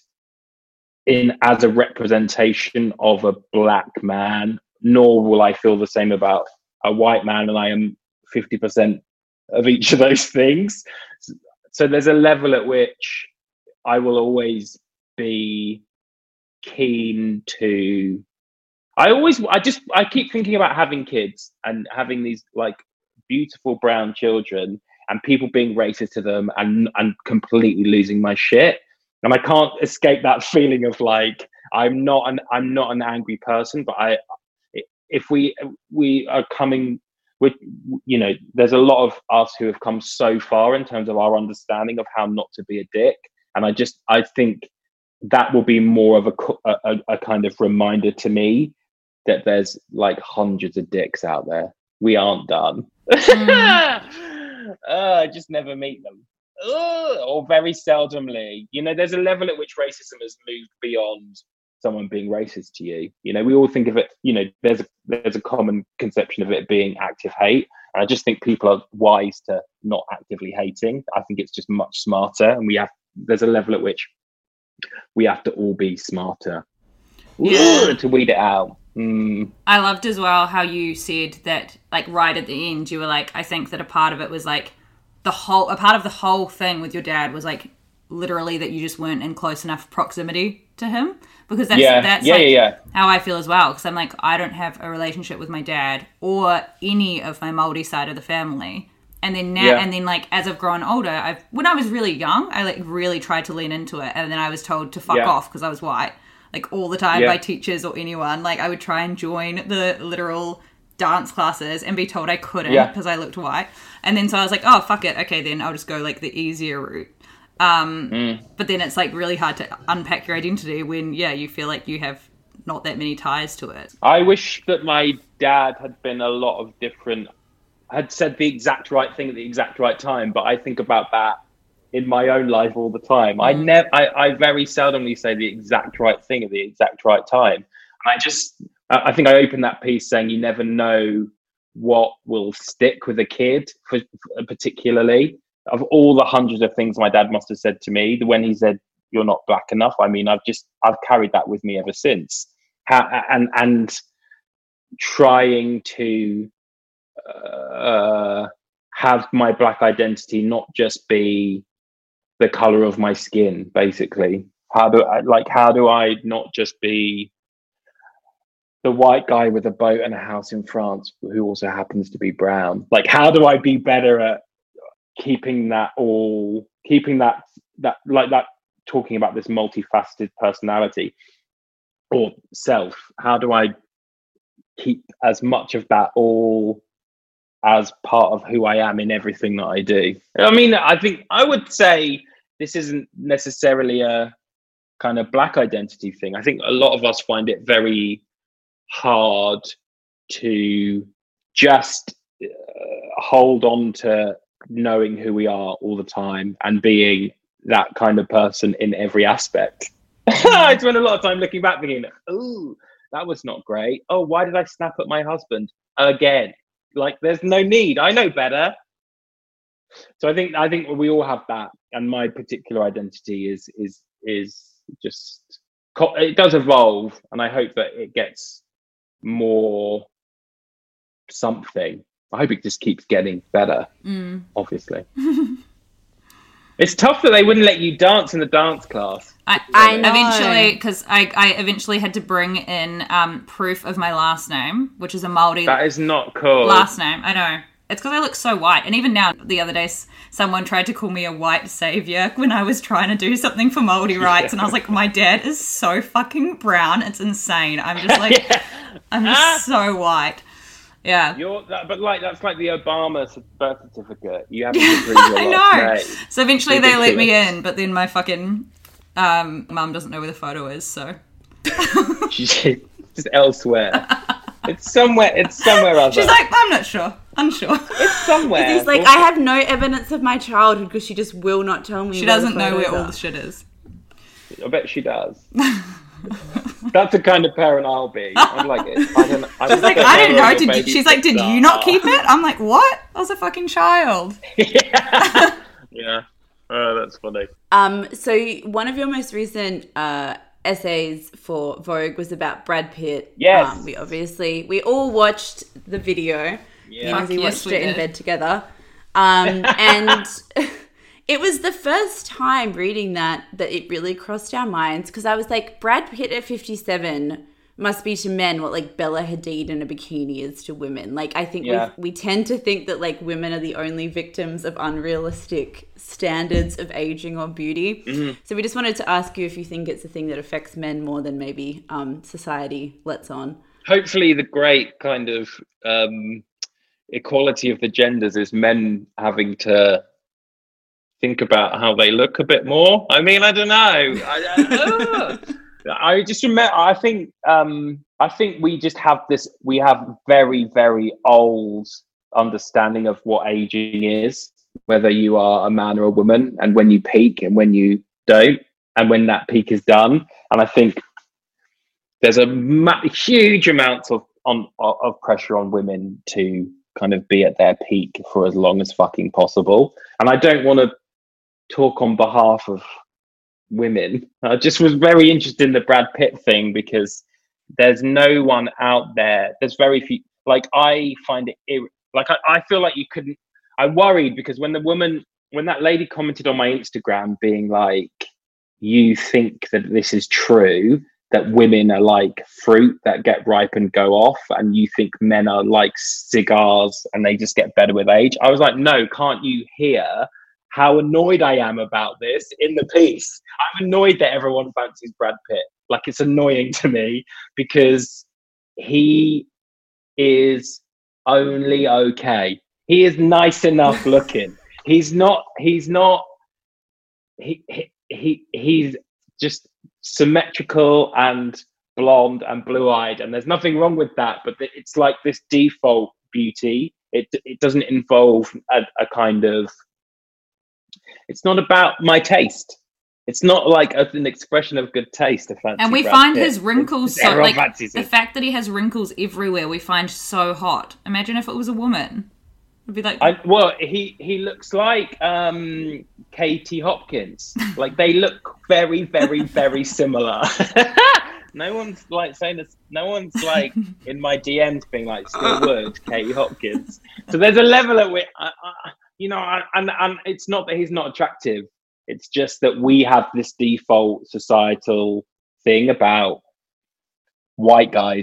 in as a representation of a black man, nor will I feel the same about a white man, and I am fifty percent of each of those things. So there's a level at which I will always be keen to, I always, I just, I keep thinking about having kids and having these like beautiful brown children and people being racist to them and, and completely losing my shit. And I can't escape that feeling of like, I'm not an, I'm not an angry person, but I, if we, we are coming with, you know, there's a lot of us who have come so far in terms of our understanding of how not to be a dick. And I just, I think that will be more of a, a, a kind of reminder to me that there's like hundreds of dicks out there. We aren't done. Mm. uh, I just never meet them. Uh, or very seldomly. You know, there's a level at which racism has moved beyond someone being racist to you. You know, we all think of it, you know, there's a, there's a common conception of it being active hate. And I just think people are wise to not actively hating. I think it's just much smarter. And we have, there's a level at which we have to all be smarter. Yeah. To weed it out. Mm. I loved as well how you said that, like, right at the end, you were like, I think that a part of it was like the whole, a part of the whole thing with your dad was like literally that you just weren't in close enough proximity to him, because that's yeah. that's yeah, like yeah, yeah. how I feel as well, because I'm like, I don't have a relationship with my dad or any of my Māori side of the family. And then now, Yeah. and then like as I've grown older, I've when I was really young, I like really tried to lean into it, and then I was told to fuck Yeah. off because I was white. Like all the time Yeah. by teachers or anyone. Like I would try and join the literal dance classes and be told I couldn't Yeah. because I looked white. And then so I was like, oh, fuck it. Okay, then I'll just go like the easier route. Um, Mm. But then it's like really hard to unpack your identity when, yeah, you feel like you have not that many ties to it. I wish that my dad had been a lot of different, had said the exact right thing at the exact right time. But I think about that in my own life all the time. Mm. I never, I, I very seldomly say the exact right thing at the exact right time. And I just, I think I opened that piece saying you never know what will stick with a kid, for, for particularly. Of all the hundreds of things my dad must have said to me, when he said, you're not black enough, I mean, I've just, I've carried that with me ever since. How, and, and trying to uh, have my black identity not just be the color of my skin, basically. How do I, like, how do I not just be the white guy with a boat and a house in France who also happens to be brown. Like, how do I be better at keeping that all, keeping that, that like that, talking about this multifaceted personality or self? How do I keep as much of that all as part of who I am in everything that I do? I mean, I think I would say this isn't necessarily a kind of black identity thing. I think a lot of us find it very hard to just uh, hold on to knowing who we are all the time and being that kind of person in every aspect. I spend a lot of time looking back thinking, oh, that was not great. Oh, why did I snap at my husband again? Like, there's no need. I know better. So I think I think we all have that, and my particular identity is is is just, it does evolve, and I hope that it gets more something. I hope it just keeps getting better. Mm. Obviously. It's tough that they wouldn't let you dance in the dance class. I, I know. Eventually, because I, I eventually had to bring in um, proof of my last name, which is a Māori. That is not cool. Last name, I know. It's because I look so white. And even now, the other day, someone tried to call me a white savior when I was trying to do something for Māori rights. Yeah. And I was like, my dad is so fucking brown. It's insane. I'm just like, yeah. I'm just so white. Yeah. You're that, but like, that's like the Obama birth certificate. You have to agree your I know. Name. So eventually they let me in, but then my fucking um, mum doesn't know where the photo is, so. She's just elsewhere. It's somewhere, it's somewhere else. She's like, I'm not sure. Unsure. It's somewhere. He's like, I have no evidence of my childhood because she just will not tell me. She doesn't know where all the shit is. I bet she does. That's the kind of parent I'll be. I'm like, I don't. I she's like, I don't know. Did you, she's like, did you are. not keep it? I'm like, what? I was a fucking child. Yeah. Yeah. Oh, that's funny. Um. So one of your most recent uh, essays for Vogue was about Brad Pitt. Yes. Um, we obviously we all watched the video. Yeah. We yes, watched we it did. in bed together. Um. And. It was the first time reading that that it really crossed our minds, because I was like, Brad Pitt at fifty-seven must be to men what like Bella Hadid in a bikini is to women. Like, I think yeah. we we tend to think that like women are the only victims of unrealistic standards of aging or beauty. Mm-hmm. So we just wanted to ask you if you think it's a thing that affects men more than maybe um, society lets on. Hopefully the great kind of um, equality of the genders is men having to think about how they look a bit more. I mean, I don't know. I, I, I just remember. I think. Um, I think we just have this. We have very, very old understanding of what aging is. Whether you are a man or a woman, and when you peak and when you don't, and when that peak is done. And I think there's a ma- huge amount of on of pressure on women to kind of be at their peak for as long as fucking possible. And I don't want to talk on behalf of women. I just was very interested in the Brad Pitt thing because there's no one out there. There's very few. Like, I find it ir- like I, I feel like you couldn't. I worried because when the woman, when that lady commented on my Instagram, being like, "You think that this is true? That women are like fruit that get ripe and go off, and you think men are like cigars and they just get better with age?" I was like, "No, can't you hear how annoyed I am about this in the piece? I'm annoyed that everyone fancies Brad Pitt. Like, it's annoying to me because he is only okay. He is nice enough looking. He's not, he's not, he, he, he he's just symmetrical and blonde and blue-eyed, and there's nothing wrong with that, but it's like this default beauty. It, it doesn't involve a, a kind of, it's not about my taste. It's not like an expression of good taste. And we Brad find Pitt. his wrinkles so, like, the fact that he has wrinkles everywhere we find so hot. Imagine if it was a woman. It'd be like, I, well, he he looks like um, Katie Hopkins. Like, they look very, very, very similar. No one's like saying this. No one's like in my D Ms being like, "Still would Katie Hopkins." So there's a level at which, I, I, you know, I, and and it's not that he's not attractive. It's just that we have this default societal thing about white guys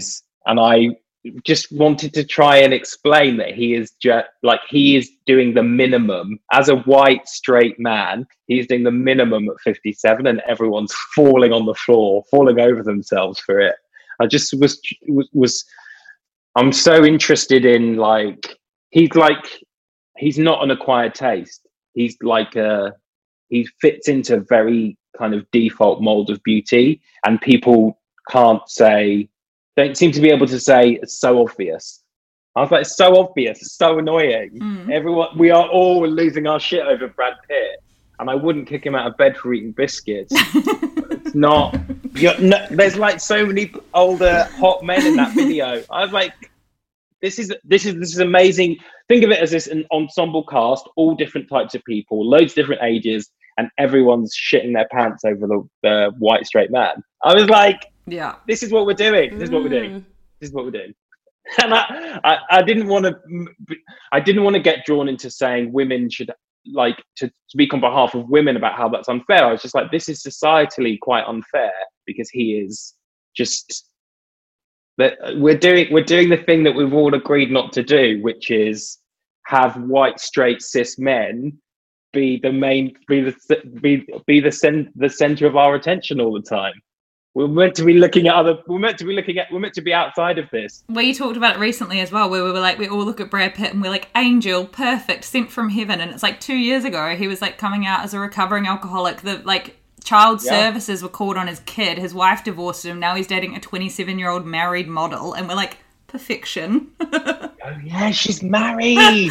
and I just wanted to try and explain that he is just like he is doing the minimum as a white straight man. He's doing the minimum at fifty-seven, and everyone's falling on the floor, falling over themselves for it. I just was was, was I'm so interested in like he's like he's not an acquired taste. He's like a he fits into a very kind of default mold of beauty, and people can't say don't seem to be able to say it's so obvious. I was like, it's so obvious, it's so annoying. Mm. Everyone, we are all losing our shit over Brad Pitt, and I wouldn't kick him out of bed for eating biscuits. It's not. You're, no, there's like so many older hot men in that video. I was like, this is this is this is amazing. Think of it as this an ensemble cast, all different types of people, loads of different ages, and everyone's shitting their pants over the, the white straight man. I was like, yeah, this is what we're doing. This is what we're doing. This is what we're doing. And I, I, I didn't want to, I didn't want to get drawn into saying women should like to speak on behalf of women about how that's unfair. I was just like, this is societally quite unfair because he is just that we're doing, we're doing the thing that we've all agreed not to do, which is have white, straight, cis men be the main, be the, be, be the, cent, the center of our attention all the time. We're meant to be looking at other. We're meant to be looking at. We're meant to be outside of this. We talked about it recently as well, where we were like, we all look at Brad Pitt and we're like, angel, perfect, sent from heaven. And it's like two years ago, he was like coming out as a recovering alcoholic. The like child yeah. services were called on his kid. His wife divorced him. Now he's dating a twenty-seven-year-old married model, and we're like, perfection. Oh yeah, she's married.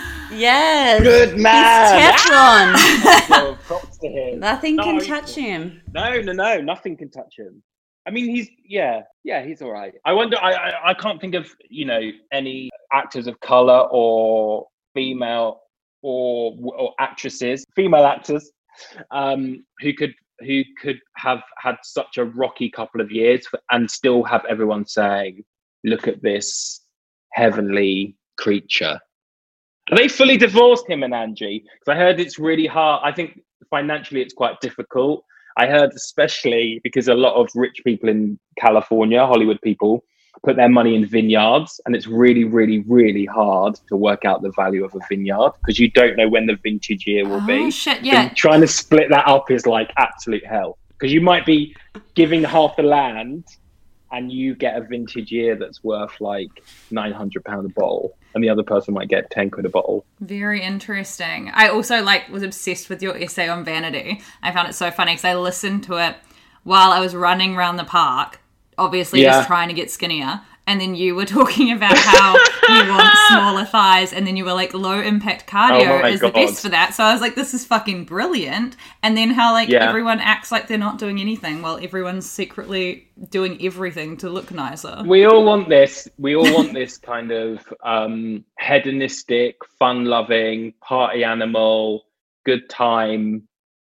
Yes. Good man. He's Teflon. Well, props to him. Nothing no, can touch him. No, no, no. Nothing can touch him. I mean, he's, yeah, yeah, he's all right. I wonder, I, I, I can't think of, you know, any actors of colour or female or, or actresses, female actors, um, who could, who could have had such a rocky couple of years and still have everyone saying, look at this heavenly creature. Are they fully divorced, him and Angie? Because I heard it's really hard. I think financially it's quite difficult. I heard especially because a lot of rich people in California, Hollywood people, put their money in vineyards, and it's really, really, really hard to work out the value of a vineyard because you don't know when the vintage year will oh, be. Oh shit, yeah. So trying to split that up is like absolute hell because you might be giving half the land and you get a vintage year that's worth like nine hundred pounds a bottle, and the other person might get ten quid a bottle. Very interesting. I also like was obsessed with your essay on vanity. I found it so funny because I listened to it while I was running around the park, obviously yeah. just trying to get skinnier. And then you were talking about how you want smaller thighs, and then you were like, low impact cardio oh is God. the best for that. So I was like, this is fucking brilliant. And then how like yeah. everyone acts like they're not doing anything while everyone's secretly doing everything to look nicer. We all want this. We all want this kind of um, hedonistic, fun-loving, party animal, good time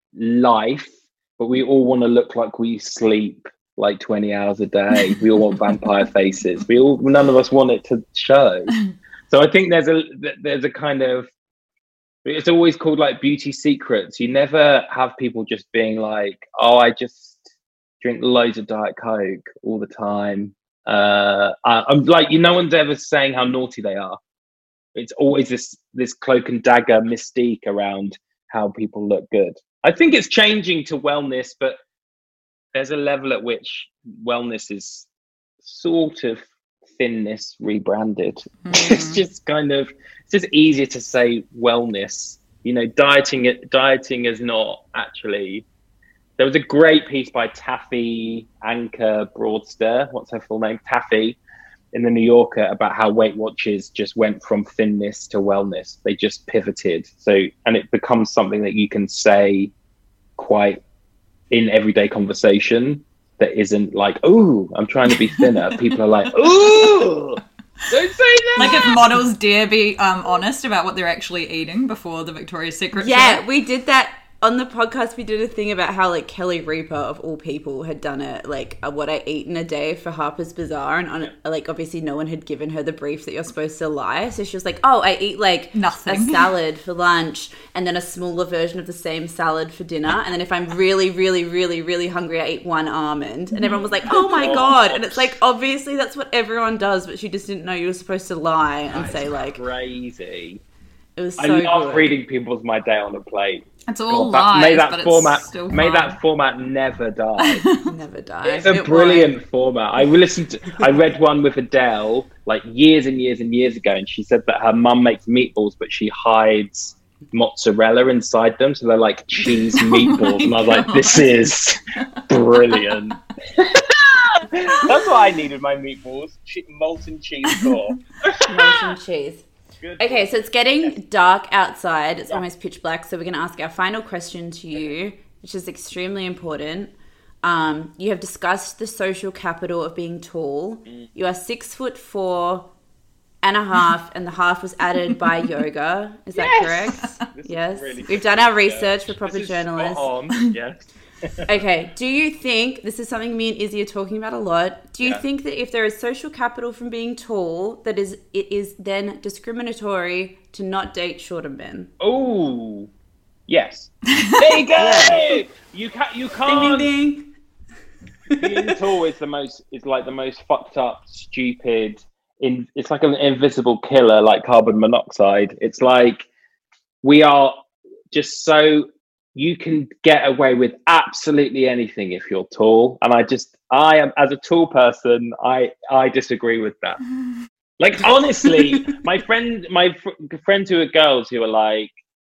life. But we all want to look like we sleep like twenty hours a day. We all want vampire faces. We all, none of us want it to show. So I think there's a, there's a kind of, it's always called like beauty secrets. You never have people just being like, oh, I just drink loads of Diet Coke all the time. Uh, I, I'm like, you, no one's ever saying how naughty they are. It's always this, this cloak and dagger mystique around how people look good. I think it's changing to wellness, but there's a level at which wellness is sort of thinness rebranded. Mm. It's just kind of, it's just easier to say wellness. You know, dieting it, dieting is not actually. There was a great piece by Taffy Anchor Broadster, what's her full name? Taffy, in the New Yorker about how Weight Watchers just went from thinness to wellness. They just pivoted. So, and it becomes something that you can say quite in everyday conversation that isn't like, oh, I'm trying to be thinner. People are like, oh, don't say that. Like if models dare be um, honest about what they're actually eating before the Victoria's Secret yeah, show. we did that on the podcast we did a thing about how like Kelly Reaper of all people had done it, like uh, what I eat in a day for Harper's Bazaar, and on, like obviously no one had given her the brief that you're supposed to lie, so she was like, oh, I eat like Nothing. a salad for lunch and then a smaller version of the same salad for dinner, and then if I'm really really really really hungry I eat one almond, and everyone was like, oh my god, and it's like obviously that's what everyone does, but she just didn't know you were supposed to lie and That's say like crazy. It was so I love good. reading people's My Day on a Plate. It's all God, that, lies, may that but format, it's still may fun. that format never die. Never die. It's a It brilliant won't. format. I listened to, I read one with Adele like years and years and years ago, and she said that her mum makes meatballs, but she hides mozzarella inside them, so they're like cheese meatballs. And I was like, this is brilliant. That's what I need with my meatballs: che- molten cheese core. Molten cheese. Good. Okay, so it's getting dark outside. It's almost pitch black. So we're going to ask our final question to you, which is extremely important. Um, you have discussed the social capital of being tall. You are six foot four and a half, and the half was added by yoga. Is that Yes! correct? This is Yes. really We've good done our research. research for proper This is spot journalists. on. Yes. Okay, do you think, this is something me and Izzy are talking about a lot, do you Yeah. think that if there is social capital from being tall, that is it is then discriminatory to not date shorter men? Oh, yes. There you go. You can't. You can't. Ding, ding, ding. Being tall is the most. Is like the most fucked up, stupid. In it's like an invisible killer, like carbon monoxide. It's like we are just so. You can get away with absolutely anything if you're tall, and I just, I am as a tall person, I I disagree with that. Like honestly, my friend, my fr- friends who are girls who are like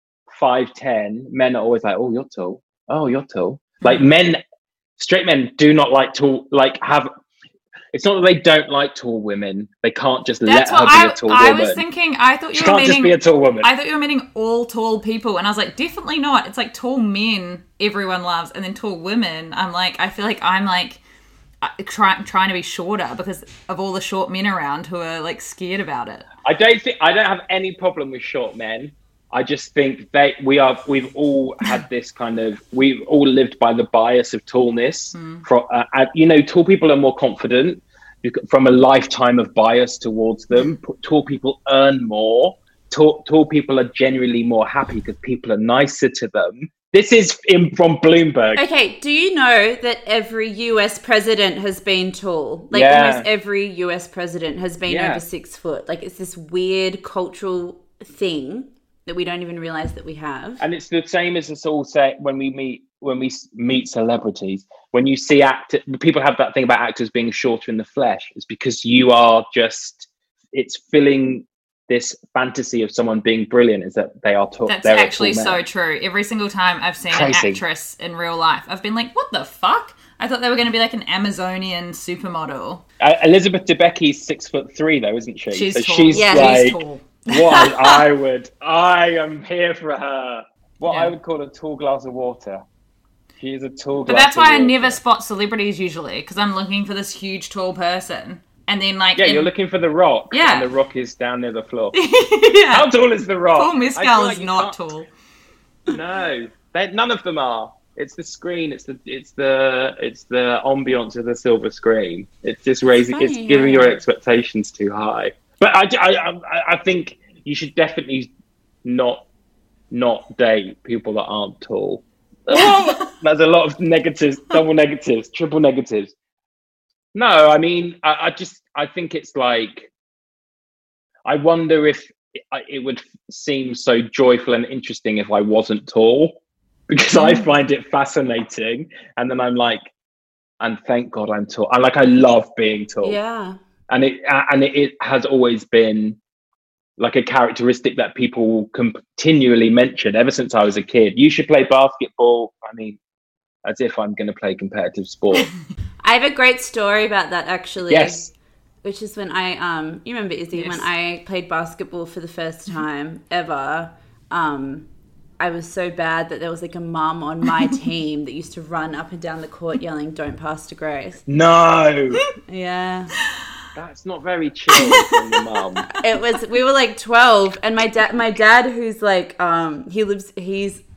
five ten, men are always like, "Oh, you're tall. Oh, you're tall." Like men, straight men do not like tall. Like have. It's not that they don't like tall women. They can't just That's let her what be I, a tall I woman. was thinking. I thought you She were can't meaning. just be a tall woman. I thought you were meaning all tall people, and I was like, definitely not. It's like tall men everyone loves, and then tall women. I'm like, I feel like I'm like uh, try, trying to be shorter because of all the short men around who are like scared about it. I don't think I don't have any problem with short men. I just think they we are we've all had this kind of we've all lived by the bias of tallness. Mm. From uh, uh, you know, tall people are more confident you c- from a lifetime of bias towards them. P- Tall people earn more. Tall, tall people are generally more happy because people are nicer to them. This is in, from Bloomberg. Okay, do you know that every U S president has been tall? Like Yeah. almost every U S president has been Yeah. over six foot. Like it's this weird cultural thing that we don't even realize that we have. And it's the same as us all say when we meet when we s- meet celebrities. When you see act, people have that thing about actors being shorter in the flesh. It's because you are just. It's filling this fantasy of someone being brilliant. Is that they are tall. That's they're a actually tall so man. true. Every single time I've seen Crazy. an actress in real life, I've been like, what the fuck? I thought they were going to be like an Amazonian supermodel. Uh, Elizabeth Debicki's six foot three, though, isn't she? She's so tall. she's Yeah, like, she's tall. what I would. I am here for her. What Yeah. I would call a tall glass of water. She is a tall. But glass that's of why I water. never spot celebrities usually, because I'm looking for this huge tall person. And then like... Yeah, in- you're looking for the Rock. Yeah. And the Rock is down near the floor. yeah. How tall is the Rock? Paul I feel Mescal like is you not can't- tall. No, they, none of them are. It's the screen. It's the it's the it's the ambiance of the silver screen. It's just raising. It's, funny, giving yeah. your expectations too high. But I, I, I, I think you should definitely not not date people that aren't tall. There's a lot of negatives, double negatives, triple negatives. No, I mean, I, I just I think it's like. I wonder if it, it would seem so joyful and interesting if I wasn't tall, because I find it fascinating. And then I'm like, and thank God I'm tall. I like, I love being tall. Yeah. And it and it, it has always been like a characteristic that people continually mention ever since I was a kid. You should play basketball. I mean, as if I'm going to play competitive sport. I have a great story about that actually. Yes. Which is when I, um, you remember Izzy, Yes. when I played basketball for the first time ever, um, I was so bad that there was like a mum on my team that used to run up and down the court yelling, "Don't pass to Grace." No, Yeah. that's not very chill from your mum. It was, we were like twelve, and my dad, my dad who's like, um, he lives, he's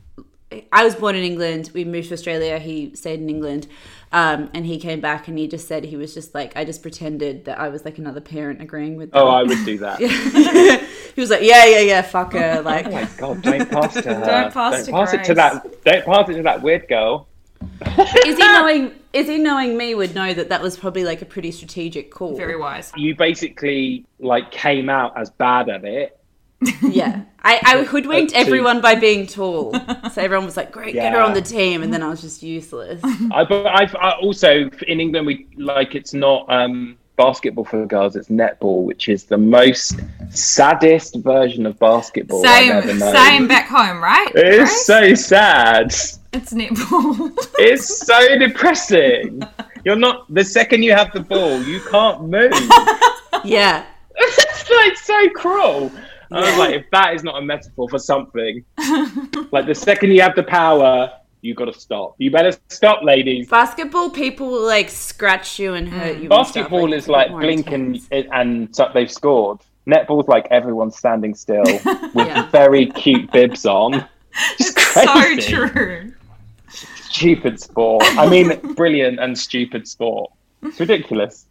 I was born in England. We moved to Australia. He stayed in England. Um, and he came back and he just said, he was just like, I just pretended that I was like another parent agreeing with them. Oh, I would do that. He was like, yeah, yeah, yeah, fuck her. Like, oh my God, don't pass to her. Don't pass don't to pass Grace. it to that. Don't pass it to that weird girl. is he knowing, is he knowing me would know that that was probably like a pretty strategic call. Very wise. You basically like came out as bad at it. Yeah. I, I hoodwinked everyone by being tall. So everyone was like, great, Yeah. get her on the team. And then I was just useless. I, but I've I also in England we like it's not um, basketball for girls, it's netball, which is the most saddest version of basketball Same, I've ever known. same back home, right? It's Right? so sad. It's netball. It's so depressing. You're not the second you have the ball, you can't move. Yeah. It's like so cruel. I was like, if that is not a metaphor for something, like the second you have the power, you got to stop. You better stop, ladies. Basketball, people will like scratch you and hurt you. Basketball and stuff. is like more blink intense. and and so they've scored. Netball's like everyone's standing still with Yeah. very cute bibs on. It's crazy. So true. Stupid sport. I mean, brilliant and stupid sport. It's ridiculous.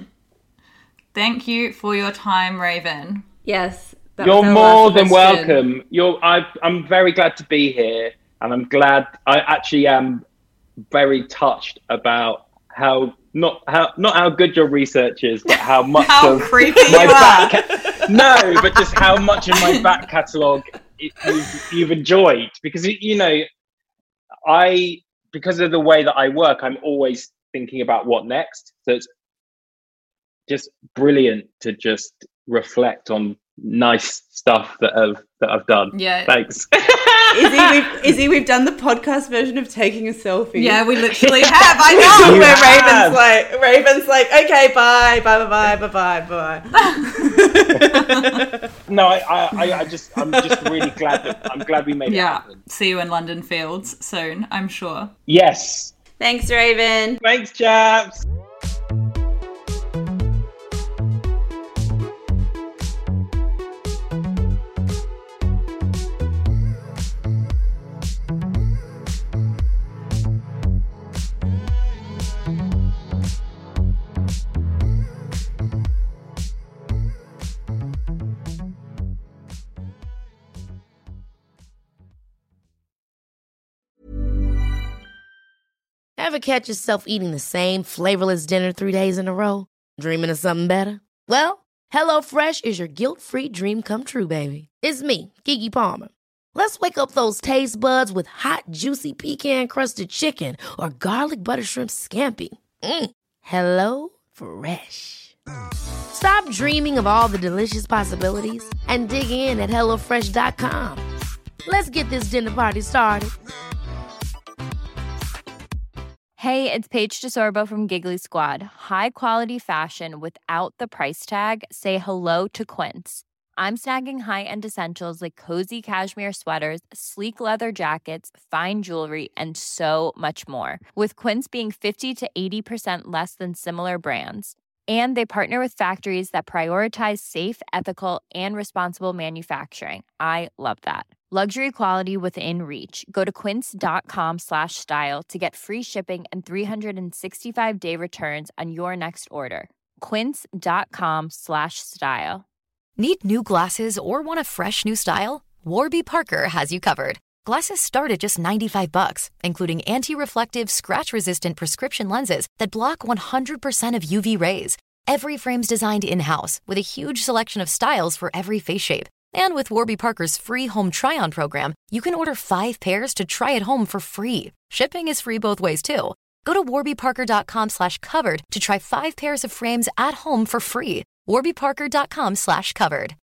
Thank you for your time, Raven. Yes. that You're was our more last than question. welcome. You're. I, I'm very glad to be here, and I'm glad. I actually am very touched about how not how not how good your research is, but how much How of creepy my you back ca- no, but just how much of my back catalogue it, you've, you've enjoyed, because you know, I because of the way that I work, I'm always thinking about what next. So it's just brilliant to just reflect on nice stuff that I've that I've done. Yeah. Thanks. Izzy, we've, Izzy, we've done the podcast version of taking a selfie. Yeah, we literally have. I know. You Where have. Raven's like, Raven's like, okay, bye, bye, bye, bye, bye, bye, bye. No, I, I, I just, I'm just really glad that I'm glad we made it Yeah. happen. See you in London Fields soon, I'm sure. Yes. Thanks, Raven. Thanks, chaps. Ever catch yourself eating the same flavorless dinner three days in a row? Dreaming of something better? Well, HelloFresh is your guilt-free dream come true, baby. It's me, Keke Palmer. Let's wake up those taste buds with hot, juicy pecan-crusted chicken or garlic butter shrimp scampi. Mm. Hello Fresh. Stop dreaming of all the delicious possibilities and dig in at hello fresh dot com. Let's get this dinner party started. Hey, it's Paige DeSorbo from Giggly Squad. High quality fashion without the price tag. Say hello to Quince. I'm snagging high-end essentials like cozy cashmere sweaters, sleek leather jackets, fine jewelry, and so much more. With Quince being fifty to eighty percent less than similar brands. And they partner with factories that prioritize safe, ethical, and responsible manufacturing. I love that. Luxury quality within reach. Go to quince.com slash style to get free shipping and three sixty-five day returns on your next order. Quince.com slash style. Need new glasses or want a fresh new style? Warby Parker has you covered. Glasses start at just ninety-five bucks, including anti-reflective, scratch-resistant prescription lenses that block one hundred percent of U V rays. Every frame's designed in-house with a huge selection of styles for every face shape. And with Warby Parker's free home try-on program, you can order five pairs to try at home for free. Shipping is free both ways, too. Go to warbyparker.com slash covered to try five pairs of frames at home for free. warbyparker.com slash covered.